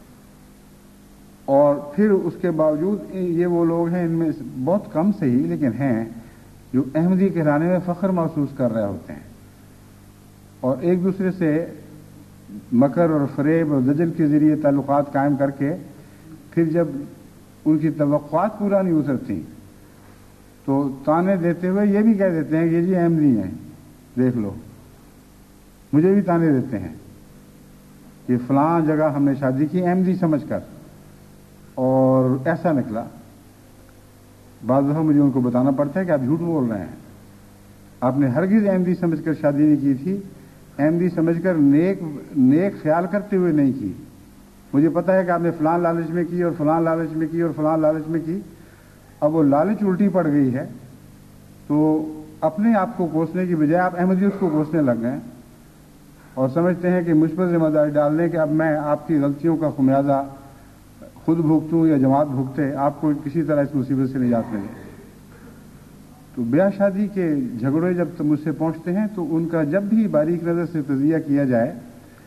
اور پھر اس کے باوجود یہ وہ لوگ ہیں، ان میں بہت کم سے ہی لیکن ہیں، جو احمدی کہلانے میں فخر محسوس کر رہے ہوتے ہیں اور ایک دوسرے سے مکر اور فریب اور دجل کے ذریعے تعلقات قائم کر کے پھر جب ان کی توقعات پورا نہیں اترتی تو تانے دیتے ہوئے یہ بھی کہہ دیتے ہیں کہ یہ جی احمدی ہیں، دیکھ لو. مجھے بھی تانے دیتے ہیں کہ فلاں جگہ ہم نے شادی کی احمدی سمجھ کر اور ایسا نکلا. بعض دفعہ مجھے ان کو بتانا پڑتا ہے کہ آپ جھوٹ بول رہے ہیں، آپ نے ہرگز احمدی سمجھ کر شادی نہیں کی تھی، احمدی سمجھ کر نیک نیک خیال کرتے ہوئے نہیں کی. مجھے پتا ہے کہ آپ نے فلاں لالچ میں کی اور فلاں لالچ میں کی اور فلاں لالچ میں کی. اب وہ لالچ الٹی پڑ گئی ہے تو اپنے آپ کو کوسنے کی بجائے آپ احمدیت کو کوسنے لگ گئے اور سمجھتے ہیں کہ مجھ پر ذمہ داری ڈال دیں کہ اب میں آپ کی غلطیوں کا خمیازہ خود بھگتوں یا جماعت بھگتے، آپ کو کسی طرح اس مصیبت سے نجات ملے. تو بیاہ شادی کے جھگڑے جب مجھ سے پہنچتے ہیں تو ان کا جب بھی باریک نظر سے تجزیہ کیا جائے،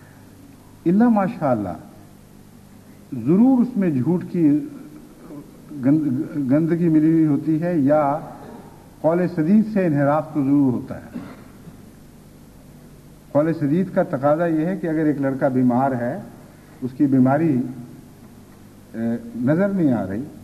الا ماشاء اللہ ضرور اس میں جھوٹ کی گند گندگی ملی ہوئی ہوتی ہے یا قول سدید سے انحراف تو ضرور ہوتا ہے۔ قول سدید کا تقاضا یہ ہے کہ اگر ایک لڑکا بیمار ہے، اس کی بیماری نظر نہیں آ رہی،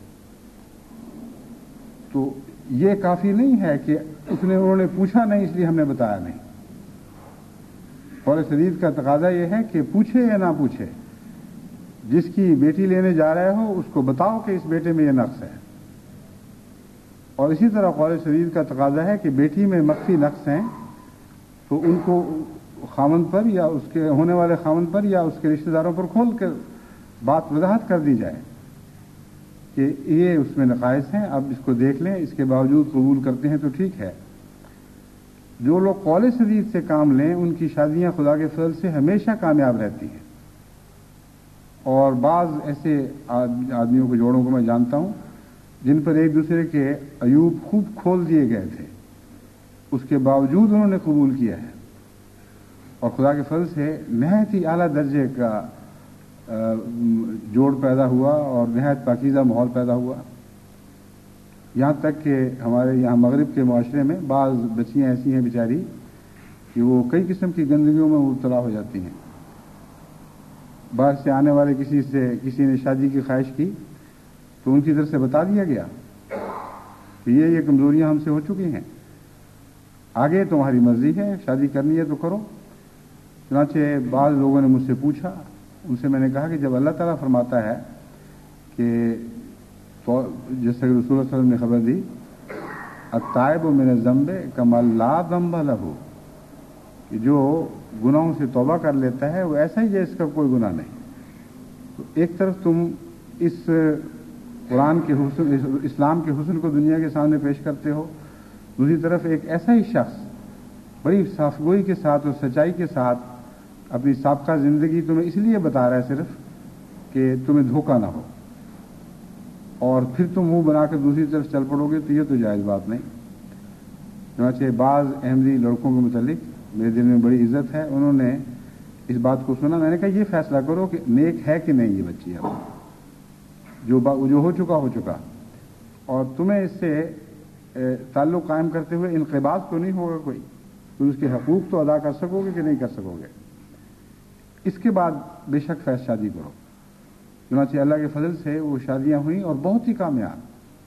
تو یہ کافی نہیں ہے کہ اس نے انہوں نے پوچھا نہیں اس لیے ہم نے بتایا نہیں۔ قول سدید کا تقاضا یہ ہے کہ پوچھے یا نہ پوچھے، جس کی بیٹی لینے جا رہے ہو اس کو بتاؤ کہ اس بیٹے میں یہ نقص ہے۔ اور اسی طرح قول سدید کا تقاضا ہے کہ بیٹی میں مخفی نقص ہیں تو ان کو خاوند پر یا اس کے ہونے والے خاوند پر یا اس کے رشتہ داروں پر کھول کر بات وضاحت کر دی جائے کہ یہ اس میں نقائص ہیں، اب اس کو دیکھ لیں، اس کے باوجود قبول کرتے ہیں تو ٹھیک ہے۔ جو لوگ قول سدید سے کام لیں ان کی شادیاں خدا کے فضل سے ہمیشہ کامیاب رہتی ہیں۔ اور بعض ایسے آدمیوں کو، جوڑوں کو میں جانتا ہوں جن پر ایک دوسرے کے عیوب خوب کھول دیے گئے تھے، اس کے باوجود انہوں نے قبول کیا ہے اور خدا کے فضل سے نہایت ہی اعلیٰ درجے کا جوڑ پیدا ہوا اور نہایت پاکیزہ ماحول پیدا ہوا۔ یہاں تک کہ ہمارے یہاں مغرب کے معاشرے میں بعض بچیاں ایسی ہیں بیچاری کہ وہ کئی قسم کی گندگیوں میں مبتلا ہو جاتی ہیں۔ باہر سے آنے والے کسی سے کسی نے شادی کی خواہش کی تو ان کی طرف سے بتا دیا گیا کہ یہ یہ کمزوریاں ہم سے ہو چکی ہیں، آگے تمہاری مرضی ہے، شادی کرنی ہے تو کرو۔ چنانچہ بعض لوگوں نے مجھ سے پوچھا، ان سے میں نے کہا کہ جب اللہ تعالیٰ فرماتا ہے کہ جیسے کہ رسول اللہ صلی اللہ علیہ وسلم نے خبر دی، التائب من الذنب کما لا ذنب لہ، کہ جو گناہوں سے توبہ کر لیتا ہے وہ ایسا ہی ہے اس کا کوئی گناہ نہیں۔ تو ایک طرف تم اس قرآن کے حسن، اسلام کے حسن کو دنیا کے سامنے پیش کرتے ہو، دوسری طرف ایک ایسا ہی شخص بڑی صاف گوئی کے ساتھ اور سچائی کے ساتھ اپنی سابقہ زندگی تمہیں اس لیے بتا رہا ہے صرف کہ تمہیں دھوکہ نہ ہو، اور پھر تم منہ بنا کر دوسری طرف چل پڑو گے تو یہ تو جائز بات نہیں۔ چنانچہ بعض احمدی لڑکوں کے متعلق میرے دل میں بڑی عزت ہے، انہوں نے اس بات کو سنا، میں نے کہا یہ فیصلہ کرو کہ نیک ہے کہ نہیں یہ بچی ہے، جو جو ہو چکا ہو چکا، اور تمہیں اس سے تعلق قائم کرتے ہوئے انقباض تو نہیں ہوگا کوئی، تو اس کے حقوق تو ادا کر سکو گے کہ نہیں کر سکو گے، اس کے بعد بے شک فیصلہ شادی کرو۔ چنانچہ اللہ کے فضل سے وہ شادیاں ہوئیں اور بہت ہی کامیاب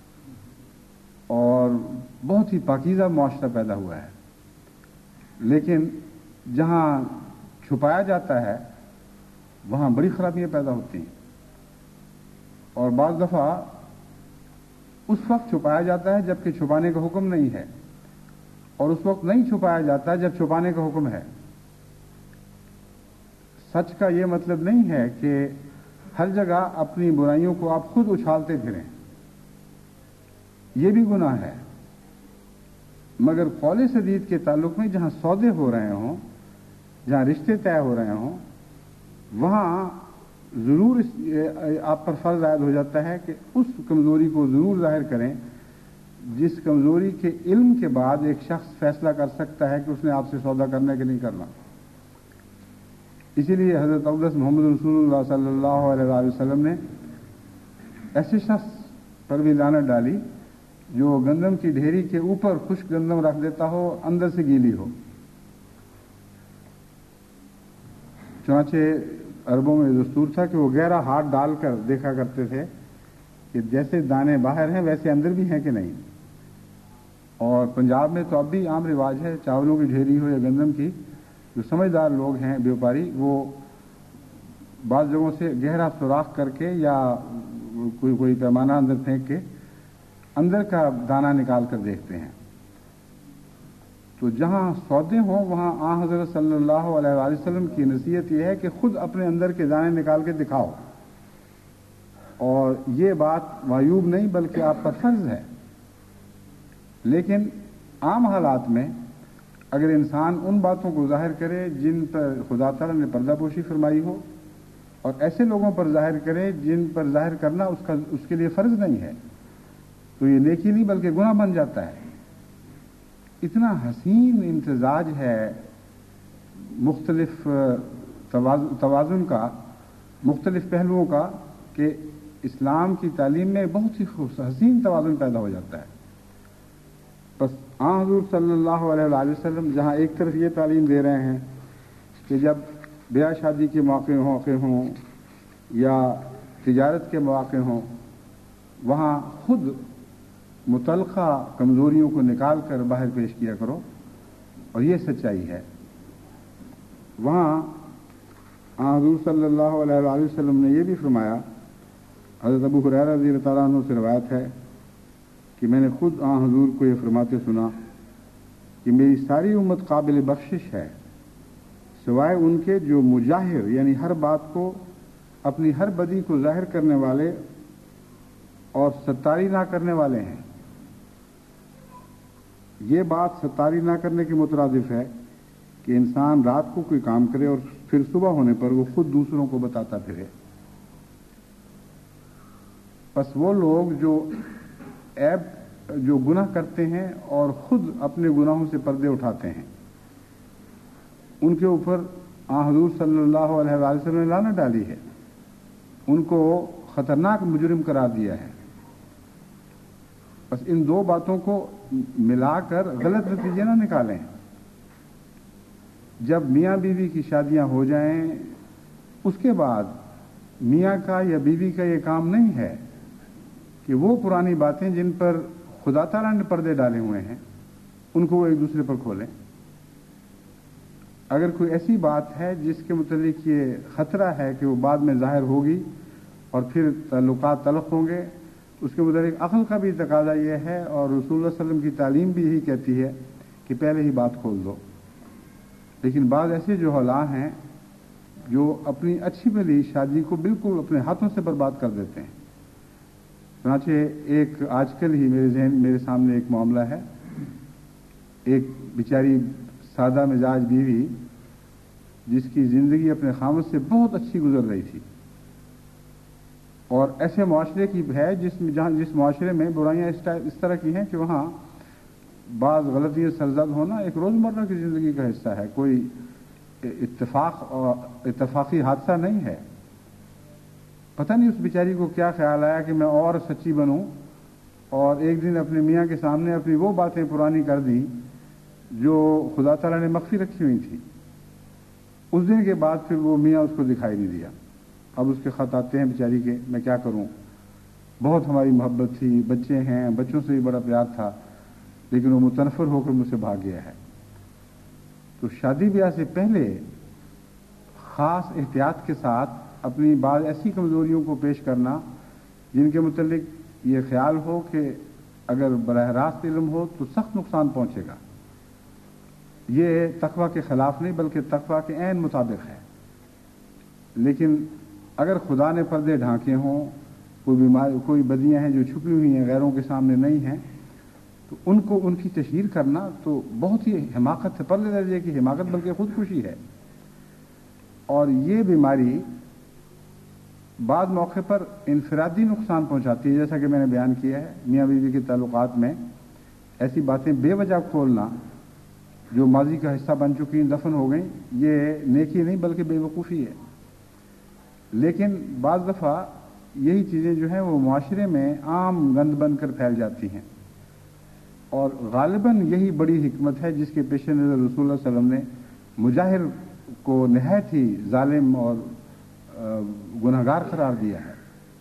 اور بہت ہی پاکیزہ معاشرہ پیدا ہوا ہے۔ لیکن جہاں چھپایا جاتا ہے وہاں بڑی خرابیاں پیدا ہوتی ہیں، اور بعض دفعہ اس وقت چھپایا جاتا ہے جبکہ چھپانے کا حکم نہیں ہے، اور اس وقت نہیں چھپایا جاتا جب چھپانے کا حکم ہے۔ سچ کا یہ مطلب نہیں ہے کہ ہر جگہ اپنی برائیوں کو آپ خود اچھالتے پھریں، یہ بھی گناہ ہے، مگر قول سدید کے تعلق میں جہاں سودے ہو رہے ہوں، جہاں رشتے طے ہو رہے ہوں، وہاں ضرور آپ پر فرض عائد ہو جاتا ہے کہ اس کمزوری کو ضرور ظاہر کریں جس کمزوری کے علم کے بعد ایک شخص فیصلہ کر سکتا ہے کہ اس نے آپ سے سودا کرنا کہ نہیں کرنا۔ اسی لیے حضرت اقدس محمد رسول اللہ صلی اللہ علیہ وآلہ وسلم نے ایسے شخص پر بھی لعنت ڈالی جو گندم کی ڈھیری کے اوپر خشک گندم رکھ دیتا ہو، اندر سے گیلی ہو۔ چنانچہ عربوں میں دستور تھا کہ وہ گہرا ہاتھ ڈال کر دیکھا کرتے تھے کہ جیسے دانے باہر ہیں ویسے اندر بھی ہیں کہ نہیں۔ اور پنجاب میں تو اب بھی عام رواج ہے، چاولوں کی ڈھیری ہو یا گندم کی، جو سمجھدار لوگ ہیں بیوپاری، وہ بعض جگہوں سے گہرا سوراخ کر کے یا کوئی کوئی پیمانہ اندر پھینک کے اندر کا دانہ نکال کر دیکھتے ہیں۔ تو جہاں سودے ہوں وہاں آن حضرت صلی اللہ علیہ وآلہ وسلم کی نصیحت یہ ہے کہ خود اپنے اندر کے دانے نکال کے دکھاؤ، اور یہ بات معیوب نہیں بلکہ آپ پر فرض ہے۔ لیکن عام حالات میں اگر انسان ان باتوں کو ظاہر کرے جن پر خدا تعالیٰ نے پردہ پوشی فرمائی ہو، اور ایسے لوگوں پر ظاہر کرے جن پر ظاہر کرنا اس کا اس کے لیے فرض نہیں ہے، تو یہ نیکی نہیں بلکہ گناہ بن جاتا ہے۔ اتنا حسین امتزاج ہے مختلف توازن کا، مختلف پہلوؤں کا، کہ اسلام کی تعلیم میں بہت ہی حسین توازن پیدا ہو جاتا ہے. بس آن حضور صلی اللہ علیہ وآلہ وسلم جہاں ایک طرف یہ تعلیم دے رہے ہیں کہ جب بیاہ شادی کے موقع موقع ہوں یا تجارت کے مواقع ہوں وہاں خود متعلقہ کمزوریوں کو نکال کر باہر پیش کیا کرو، اور یہ سچائی ہے. وہاں حضور صلی اللہ علیہ وآلہ وسلم نے یہ بھی فرمایا، حضرت ابو ہریرہ رضی اللہ تعالیٰ عنہ سے روایت ہے کہ میں نے خود آن حضور کو یہ فرماتے سنا کہ میری ساری امت قابل بخشش ہے سوائے ان کے جو مجاہر یعنی ہر بات کو اپنی ہر بدی کو ظاہر کرنے والے اور ستاری نہ کرنے والے ہیں. یہ بات ستاری نہ کرنے کے مترادف ہے کہ انسان رات کو کوئی کام کرے اور پھر صبح ہونے پر وہ خود دوسروں کو بتاتا پھرے. بس وہ لوگ جو عیب جو گناہ کرتے ہیں اور خود اپنے گناہوں سے پردے اٹھاتے ہیں ان کے اوپر آن حضور صلی اللہ علیہ وآلہ وسلم نے لعنت ڈالی ہے، ان کو خطرناک مجرم قرار دیا ہے. بس ان دو باتوں کو ملا کر غلط نتیجے نہ نکالیں. جب میاں بیوی کی شادیاں ہو جائیں اس کے بعد میاں کا یا بیوی کا یہ کام نہیں ہے کہ وہ پرانی باتیں جن پر خدا تعالیٰ نے پردے ڈالے ہوئے ہیں ان کو وہ ایک دوسرے پر کھولیں. اگر کوئی ایسی بات ہے جس کے متعلق یہ خطرہ ہے کہ وہ بعد میں ظاہر ہوگی اور پھر تعلقات تلخ ہوں گے، اس کے متعلق عقل کا بھی تقاضا یہ ہے اور رسول اللہ صلی اللہ علیہ وسلم کی تعلیم بھی یہی کہتی ہے کہ پہلے ہی بات کھول دو. لیکن بعض ایسے جو حالات ہیں جو اپنی اچھی بھلی شادی کو بالکل اپنے ہاتھوں سے برباد کر دیتے ہیں. چنانچہ ایک آج کل ہی میرے ذہن میرے سامنے ایک معاملہ ہے، ایک بیچاری سادہ مزاج بیوی جس کی زندگی اپنے خامد سے بہت اچھی گزر رہی تھی، اور ایسے معاشرے کی ہے جس میں جہاں جس معاشرے میں برائیاں اس طرح کی ہیں کہ وہاں بعض غلطیاں سرزد ہونا ایک روزمرہ کی زندگی کا حصہ ہے، کوئی اتفاق اور اتفاقی حادثہ نہیں ہے. پتہ نہیں اس بیچاری کو کیا خیال آیا کہ میں اور سچی بنوں، اور ایک دن اپنے میاں کے سامنے اپنی وہ باتیں پرانی کر دیں جو خدا تعالیٰ نے مخفی رکھی ہوئی تھی. اس دن کے بعد پھر وہ میاں اس کو دکھائی نہیں دیا. اب اس کے خط آتے ہیں بیچاری کے، میں کیا کروں، بہت ہماری محبت تھی، بچے ہیں، بچوں سے بھی بڑا پیار تھا، لیکن وہ متنفر ہو کر مجھ سے بھاگ گیا ہے. تو شادی بیاہ سے پہلے خاص احتیاط کے ساتھ اپنی بعض ایسی کمزوریوں کو پیش کرنا جن کے متعلق یہ خیال ہو کہ اگر براہ راست علم ہو تو سخت نقصان پہنچے گا. یہ تقویٰ کے خلاف نہیں بلکہ تقویٰ کے عین مطابق ہے. لیکن اگر خدا نے پردے ڈھانکے ہوں، کوئی بیماری کوئی بدیاں ہیں جو چھپی ہوئی ہیں غیروں کے سامنے نہیں ہیں، تو ان کو ان کی تشہیر کرنا تو بہت ہی حماقت ہے، پرلے درجے کی حماقت بلکہ خودکشی ہے. اور یہ بیماری بعض موقع پر انفرادی نقصان پہنچاتی ہے، جیسا کہ میں نے بیان کیا ہے. میاں بیوی کے تعلقات میں ایسی باتیں بے وجہ کھولنا جو ماضی کا حصہ بن چکی دفن ہو گئیں، یہ نیکی نہیں بلکہ بے وقوفی ہے. لیکن بعض دفعہ یہی چیزیں جو ہیں وہ معاشرے میں عام گند بن کر پھیل جاتی ہیں، اور غالباً یہی بڑی حکمت ہے جس کے پیش نظر رسول اللہ صلی اللہ علیہ وسلم نے مجاہر کو نہایت ہی ظالم اور گنہگار قرار دیا ہے.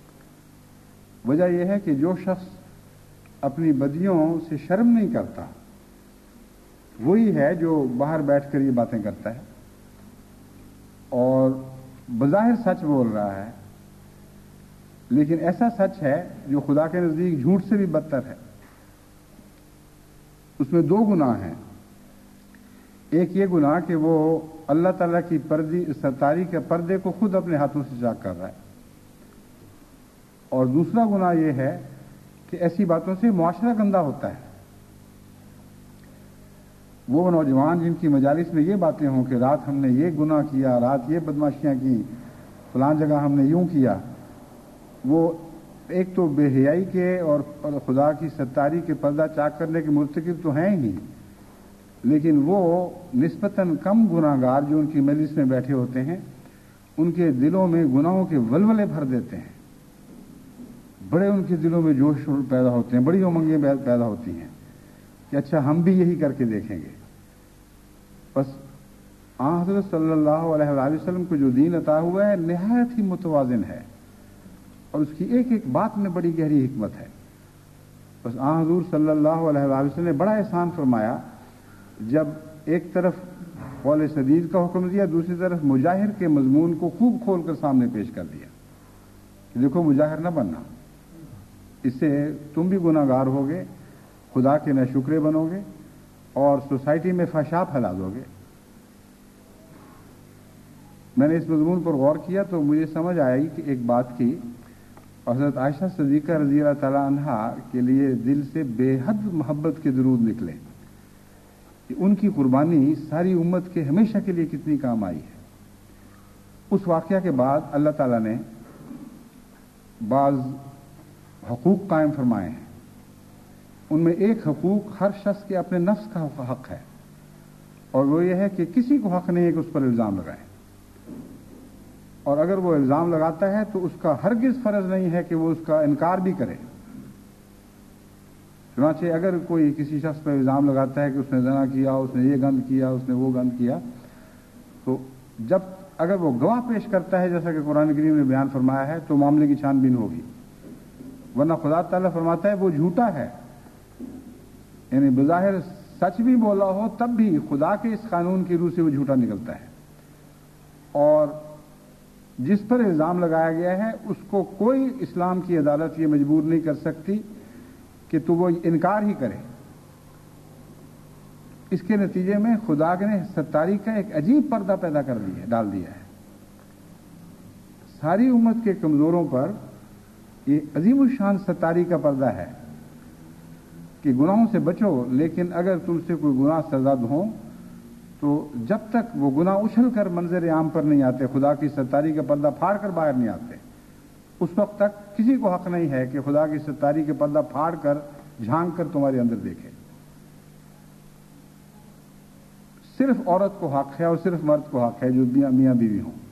وجہ یہ ہے کہ جو شخص اپنی بدیوں سے شرم نہیں کرتا وہی ہے جو باہر بیٹھ کر یہ باتیں کرتا ہے اور بظاہر سچ بول رہا ہے، لیکن ایسا سچ ہے جو خدا کے نزدیک جھوٹ سے بھی بدتر ہے. اس میں دو گناہ ہیں. ایک یہ گناہ کہ وہ اللہ تعالیٰ کی پردی ستاری کے پردے کو خود اپنے ہاتھوں سے چاک کر رہا ہے، اور دوسرا گناہ یہ ہے کہ ایسی باتوں سے معاشرہ گندہ ہوتا ہے. وہ نوجوان جن کی مجالس میں یہ باتیں ہوں کہ رات ہم نے یہ گناہ کیا، رات یہ بدماشیاں کی، فلان جگہ ہم نے یوں کیا، وہ ایک تو بے حیائی کے اور خدا کی ستاری کے پردہ چاک کرنے کے مرتکب تو ہیں ہی، لیکن وہ نسبتاً کم گناہ گار جو ان کی مجلس میں بیٹھے ہوتے ہیں ان کے دلوں میں گناہوں کے ولولے بھر دیتے ہیں. بڑے ان کے دلوں میں جوش پیدا ہوتے ہیں، بڑی امنگیں پیدا ہوتی ہیں کہ اچھا ہم بھی یہی کر کے دیکھیں گے. بس آن حضرت صلی اللہ علیہ وآلہ وسلم کو جو دین عطا ہوا ہے نہایت ہی متوازن ہے، اور اس کی ایک ایک بات میں بڑی گہری حکمت ہے. بس آن حضور صلی اللہ علیہ وآلہ وسلم نے بڑا احسان فرمایا جب ایک طرف قول سدید کا حکم دیا، دوسری طرف مجاہر کے مضمون کو خوب کھول کر سامنے پیش کر دیا کہ دیکھو مجاہر نہ بننا، اس سے تم بھی گناہ گار ہوگے، خدا کے ناشکرے بنو گے اور سوسائٹی میں فحشا پھیلا دو گے. میں نے اس مضمون پر غور کیا تو مجھے سمجھ آئی کہ ایک بات کی، حضرت عائشہ صدیقہ رضی اللہ تعالی عنہا کے لیے دل سے بے حد محبت کے درود نکلے کہ ان کی قربانی ساری امت کے ہمیشہ کے لیے کتنی کام آئی ہے. اس واقعہ کے بعد اللہ تعالیٰ نے بعض حقوق قائم فرمائے ہیں. ان میں ایک حقوق ہر شخص کے اپنے نفس کا حق ہے، اور وہ یہ ہے کہ کسی کو حق نہیں ہے کہ اس پر الزام لگائے، اور اگر وہ الزام لگاتا ہے تو اس کا ہرگز فرض نہیں ہے کہ وہ اس کا انکار بھی کرے. چنانچہ اگر کوئی کسی شخص پر الزام لگاتا ہے کہ اس نے زنا کیا، اس نے یہ گند کیا، اس نے وہ گند کیا، تو جب اگر وہ گواہ پیش کرتا ہے جیسا کہ قرآن کریم نے بیان فرمایا ہے تو معاملے کی چھان بین ہوگی، ورنہ خدا تعالیٰ فرماتا ہے وہ جھوٹا ہے. یعنی بظاہر سچ بھی بولا ہو تب بھی خدا کے اس قانون کی روح سے وہ جھوٹا نکلتا ہے. اور جس پر الزام لگایا گیا ہے اس کو کوئی اسلام کی عدالت یہ مجبور نہیں کر سکتی کہ تو وہ انکار ہی کرے. اس کے نتیجے میں خدا نے ستاری کا ایک عجیب پردہ پیدا کر دیا ڈال دیا ہے. ساری امت کے کمزوروں پر یہ عظیم الشان ستاری کا پردہ ہے کہ گناہوں سے بچو، لیکن اگر تم سے کوئی گناہ سرزد ہوں تو جب تک وہ گناہ اچھل کر منظر عام پر نہیں آتے، خدا کی ستاری کا پردہ پھاڑ کر باہر نہیں آتے، اس وقت تک کسی کو حق نہیں ہے کہ خدا کی ستاری کا پردہ پھاڑ کر جھانک کر تمہارے اندر دیکھے. صرف عورت کو حق ہے اور صرف مرد کو حق ہے جو میاں بیوی ہوں.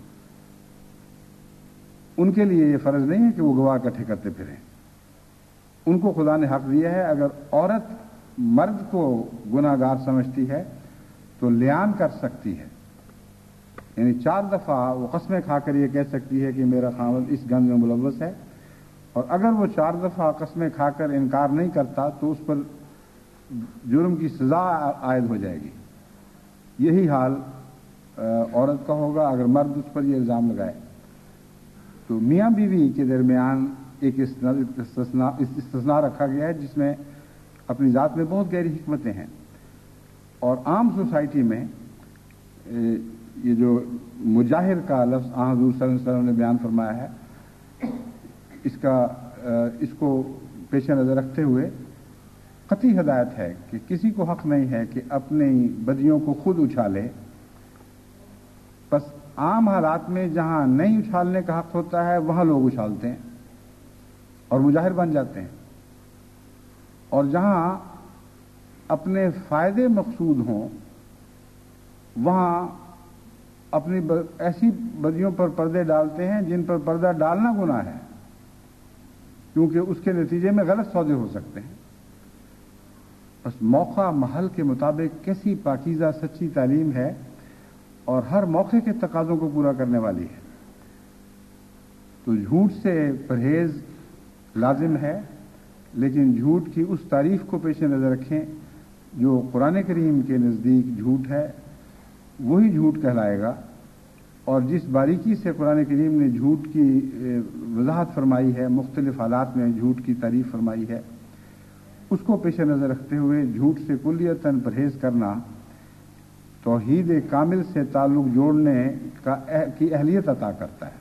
ان کے لیے یہ فرض نہیں ہے کہ وہ گواہ اکٹھے کرتے پھریں. ان کو خدا نے حق دیا ہے، اگر عورت مرد کو گناہ گار سمجھتی ہے تو لیان کر سکتی ہے، یعنی چار دفعہ وہ قسمیں کھا کر یہ کہہ سکتی ہے کہ میرا خاوند اس گند میں ملوث ہے، اور اگر وہ چار دفعہ قسمیں کھا کر انکار نہیں کرتا تو اس پر جرم کی سزا عائد ہو جائے گی. یہی حال عورت کا ہوگا اگر مرد اس پر یہ الزام لگائے. تو میاں بیوی کے درمیان ایک استثناء استثناء رکھا گیا ہے جس میں اپنی ذات میں بہت گہری حکمتیں ہیں. اور عام سوسائٹی میں یہ جو مجاہر کا لفظ آن حضور صلی اللہ علیہ وسلم نے بیان فرمایا ہے، اس کا اس کو پیش نظر رکھتے ہوئے قطعی ہدایت ہے کہ کسی کو حق نہیں ہے کہ اپنی بدیوں کو خود اچھالے. بس عام حالات میں جہاں نہیں اچھالنے کا حق ہوتا ہے وہاں لوگ اچھالتے ہیں اور مجاہر بن جاتے ہیں، اور جہاں اپنے فائدے مقصود ہوں وہاں اپنی ایسی بدیوں پر پردے ڈالتے ہیں جن پر پردہ ڈالنا گناہ ہے، کیونکہ اس کے نتیجے میں غلط سودے ہو سکتے ہیں. بس موقع محل کے مطابق کیسی پاکیزہ سچی تعلیم ہے اور ہر موقع کے تقاضوں کو پورا کرنے والی ہے. تو جھوٹ سے پرہیز لازم ہے، لیکن جھوٹ کی اس تعریف کو پیش نظر رکھیں جو قرآن کریم کے نزدیک جھوٹ ہے، وہی جھوٹ کہلائے گا. اور جس باریکی سے قرآن کریم نے جھوٹ کی وضاحت فرمائی ہے، مختلف حالات میں جھوٹ کی تعریف فرمائی ہے، اس کو پیش نظر رکھتے ہوئے جھوٹ سے کلیتاً پرہیز کرنا توحید کامل سے تعلق جوڑنے کا کی اہلیت عطا کرتا ہے.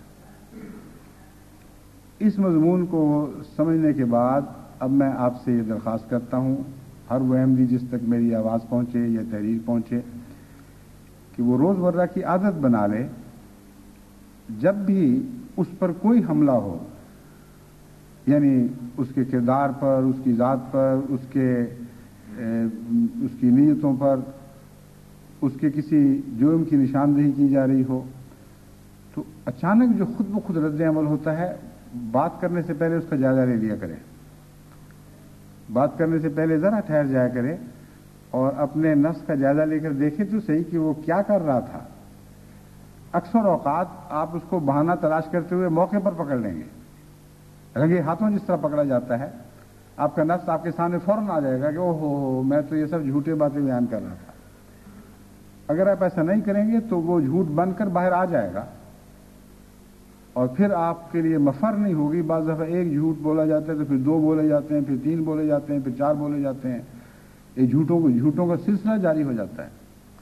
اس مضمون کو سمجھنے کے بعد اب میں آپ سے یہ درخواست کرتا ہوں، ہر وہ احمدی جس تک میری آواز پہنچے یا تحریر پہنچے، کہ وہ روزمرہ کی عادت بنا لے جب بھی اس پر کوئی حملہ ہو، یعنی اس کے کردار پر، اس کی ذات پر، اس کے اس کی نیتوں پر، اس کے کسی جرم کی نشاندہی کی جا رہی ہو، تو اچانک جو خود بخود رد عمل ہوتا ہے بات کرنے سے پہلے اس کا جائزہ لے لیا کرے، بات کرنے سے پہلے ذرا ٹھہر جایا کرے اور اپنے نفس کا جائزہ لے کر دیکھے تو صحیح کہ وہ کیا کر رہا تھا۔ اکثر اوقات آپ اس کو بہانہ تلاش کرتے ہوئے موقع پر پکڑ لیں گے، رنگے ہاتھوں جس طرح پکڑا جاتا ہے، آپ کا نفس آپ کے سامنے فوراً آ جائے گا کہ او ہو ہو میں تو یہ سب جھوٹے باتیں بیان کر رہا تھا۔ اگر آپ ایسا نہیں کریں گے تو وہ جھوٹ بن کر باہر آ جائے گا اور پھر آپ کے لیے مفر نہیں ہوگی۔ بعض دفعہ ایک جھوٹ بولا جاتا ہے تو پھر دو بولے جاتے ہیں، پھر تین بولے جاتے ہیں، پھر چار بولے جاتے ہیں، یہ جھوٹوں کو جھوٹوں کا سلسلہ جاری ہو جاتا ہے۔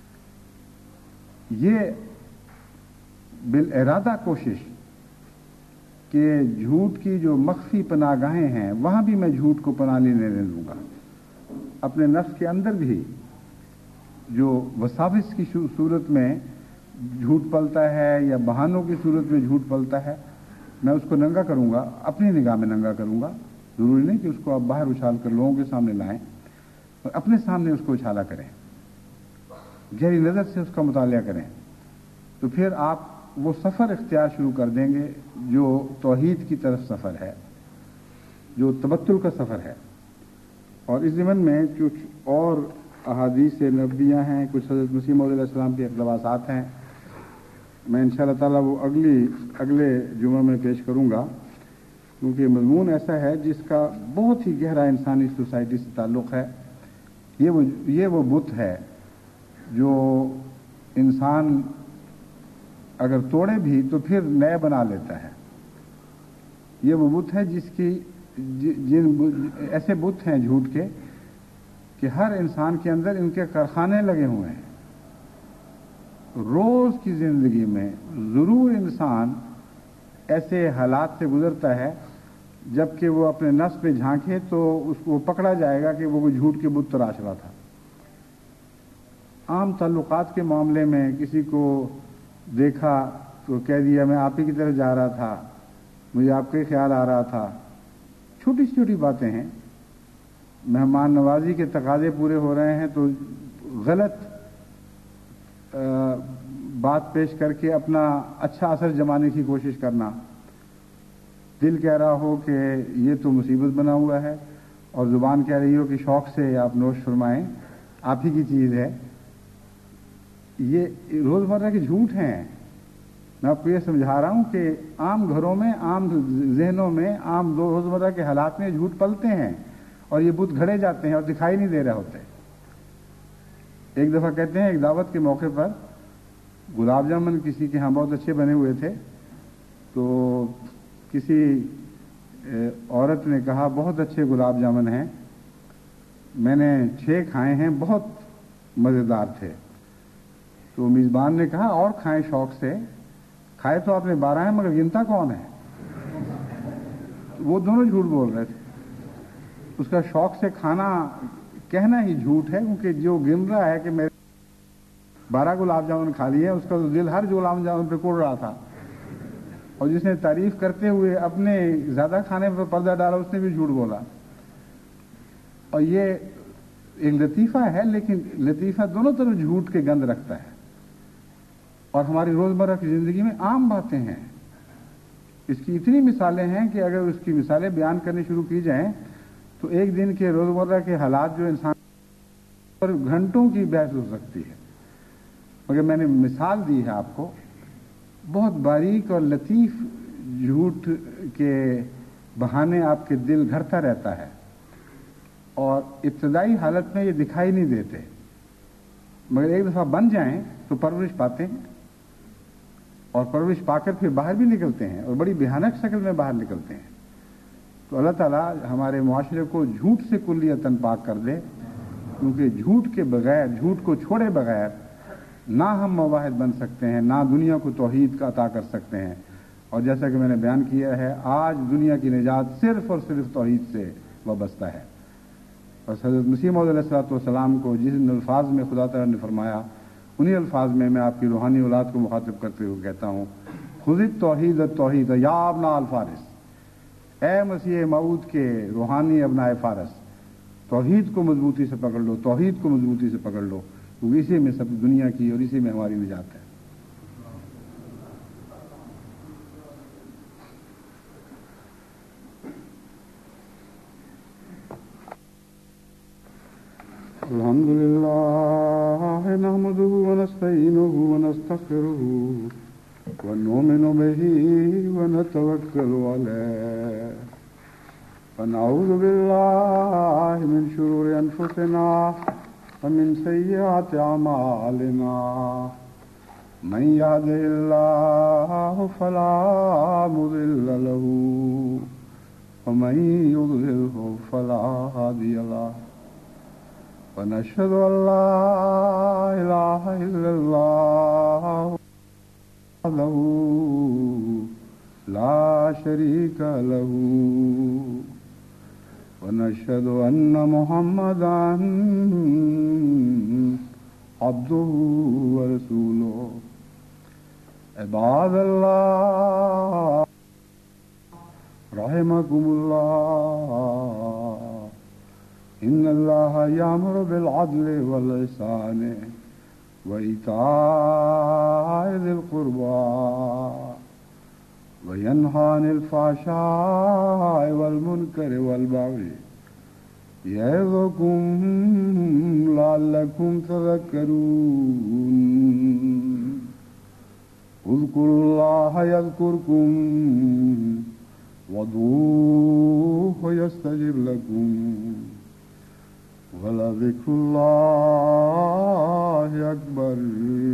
یہ بالارادہ کوشش کہ جھوٹ کی جو مخفی پناہ گاہیں ہیں وہاں بھی میں جھوٹ کو پناہ لینے نہیں دوں گا۔ اپنے نفس کے اندر بھی جو وساوس کی صورت میں جھوٹ پلتا ہے یا بہانوں کی صورت میں جھوٹ پلتا ہے، میں اس کو ننگا کروں گا، اپنی نگاہ میں ننگا کروں گا۔ ضروری نہیں کہ اس کو آپ باہر اچھال کر لوگوں کے سامنے لائیں، اور اپنے سامنے اس کو اچھالا کریں، گہری نظر سے اس کا مطالعہ کریں، تو پھر آپ وہ سفر اختیار شروع کر دیں گے جو توحید کی طرف سفر ہے، جو تبتل کا سفر ہے۔ اور اس ضمن میں کچھ اور احادیث نبویہ ہیں، کچھ حضرت مسیح موعود علیہ السلام کے اقتباسات ہیں، میں انشاءاللہ تعالیٰ وہ اگلی اگلے جمعہ میں پیش کروں گا، کیونکہ مضمون ایسا ہے جس کا بہت ہی گہرا انسانی سوسائٹی سے تعلق ہے۔ یہ وہ یہ وہ بت ہے جو انسان اگر توڑے بھی تو پھر نئے بنا لیتا ہے۔ یہ وہ بت ہے جس کی جن ایسے بت ہیں جھوٹ کے کہ ہر انسان کے اندر ان کے کارخانے لگے ہوئے ہیں۔ روز کی زندگی میں ضرور انسان ایسے حالات سے گزرتا ہے جبکہ وہ اپنے نفس پہ جھانکے تو اس کو پکڑا جائے گا کہ وہ کوئی جھوٹ کے بت تراش رہا تھا۔ عام تعلقات کے معاملے میں کسی کو دیکھا تو کہہ دیا میں آپ ہی کی طرف جا رہا تھا، مجھے آپ کا خیال آ رہا تھا۔ چھوٹی چھوٹی باتیں ہیں، مہمان نوازی کے تقاضے پورے ہو رہے ہیں تو غلط بات پیش کر کے اپنا اچھا اثر جمانے کی کوشش کرنا، دل کہہ رہا ہو کہ یہ تو مصیبت بنا ہوا ہے اور زبان کہہ رہی ہو کہ شوق سے آپ نوش فرمائیں، آپ ہی کی چیز ہے۔ یہ روزمرہ کے جھوٹ ہیں۔ میں آپ کو یہ سمجھا رہا ہوں کہ عام گھروں میں، عام ذہنوں میں، عام روزمرہ کے حالات میں جھوٹ پلتے ہیں اور یہ بت گھڑے جاتے ہیں اور دکھائی نہیں دے رہے ہوتے۔ ایک دفعہ کہتے ہیں ایک دعوت کے موقع پر گلاب جامن کسی کے ہاں بہت اچھے بنے ہوئے تھے، تو کسی عورت نے کہا بہت اچھے گلاب جامن ہیں، میں نے چھ کھائے ہیں، بہت مزیدار تھے۔ تو میزبان نے کہا اور کھائیں شوق سے۔ کھائے تو آپ نے بارہ ہیں مگر گنتا کون ہے؟ وہ دونوں جھوٹ بول رہے تھے۔ اس کا شوق سے کھانا کہنا ہی جھوٹ ہے، کیونکہ جو گن رہا ہے کہ میں بارہ گلاب جامن کھا لیے، اس کا تو دل ہر گلاب جامن پہ کوڑ رہا تھا، اور جس نے تعریف کرتے ہوئے اپنے زیادہ کھانے پر پردہ ڈالا اس نے بھی جھوٹ بولا۔ اور یہ ایک لطیفہ ہے، لیکن لطیفہ دونوں طرف جھوٹ کے گند رکھتا ہے، اور ہماری روزمرہ کی زندگی میں عام باتیں ہیں۔ اس کی اتنی مثالیں ہیں کہ اگر اس کی مثالیں بیان کرنی شروع کی جائیں تو ایک دن کے روزمرہ کے حالات جو انسان پر گھنٹوں کی بحث ہو سکتی ہے، مگر میں نے مثال دی ہے آپ کو۔ بہت باریک اور لطیف جھوٹ کے بہانے آپ کے دل گھڑتا رہتا ہے، اور ابتدائی حالت میں یہ دکھائی نہیں دیتے، مگر ایک دفعہ بن جائیں تو پرورش پاتے ہیں، اور پرورش پا کر پھر باہر بھی نکلتے ہیں اور بڑی بھیانک شکل میں باہر نکلتے ہیں۔ تو اللہ تعالیٰ ہمارے معاشرے کو جھوٹ سے کلیتاً پاک کر دے، کیونکہ جھوٹ کے بغیر، جھوٹ کو چھوڑے بغیر نہ ہم مواحد بن سکتے ہیں، نہ دنیا کو توحید کا عطا کر سکتے ہیں۔ اور جیسا کہ میں نے بیان کیا ہے، آج دنیا کی نجات صرف اور صرف توحید سے وابستہ ہے۔ اور حضرت مسیح موعود علیہ الصلوۃ والسلام کو جن الفاظ میں خدا تعالیٰ نے فرمایا، انہی الفاظ میں میں آپ کی روحانی اولاد کو مخاطب کرتے ہوئے کہتا ہوں، خذ التوحید التوحید یا ابناء الفارس، اے مسیح موعود کے روحانی ابناء فارس، توحید کو مضبوطی سے پکڑ لو، توحید کو مضبوطی سے پکڑ لو، کیونکہ اسی میں سب دنیا کی اور اسی میں ہماری نجات ہے۔ الحمد لله نحمده ونستعينه ونستغفره ونؤمن به ونتوكل عليه ونعوذ بالله من شرور أنفسنا ومن سيئات أعمالنا من يهده الله فلا مضل له ومن يضلله فلا هادي له ونشهد أن لا إله إلا الله وحده لا شريك له ونشهد أن محمدا عبده ورسوله عباد الله رحمكم الله إن الله يأمر بالعدل والإحسان وإيتاء ذي القربى وينهى عن الفحشاء والمنكر والبغي يعظكم لعلكم تذكرون اذكروا الله يذكركم وادعوه يستجب لكم ولذكر الله أكبر.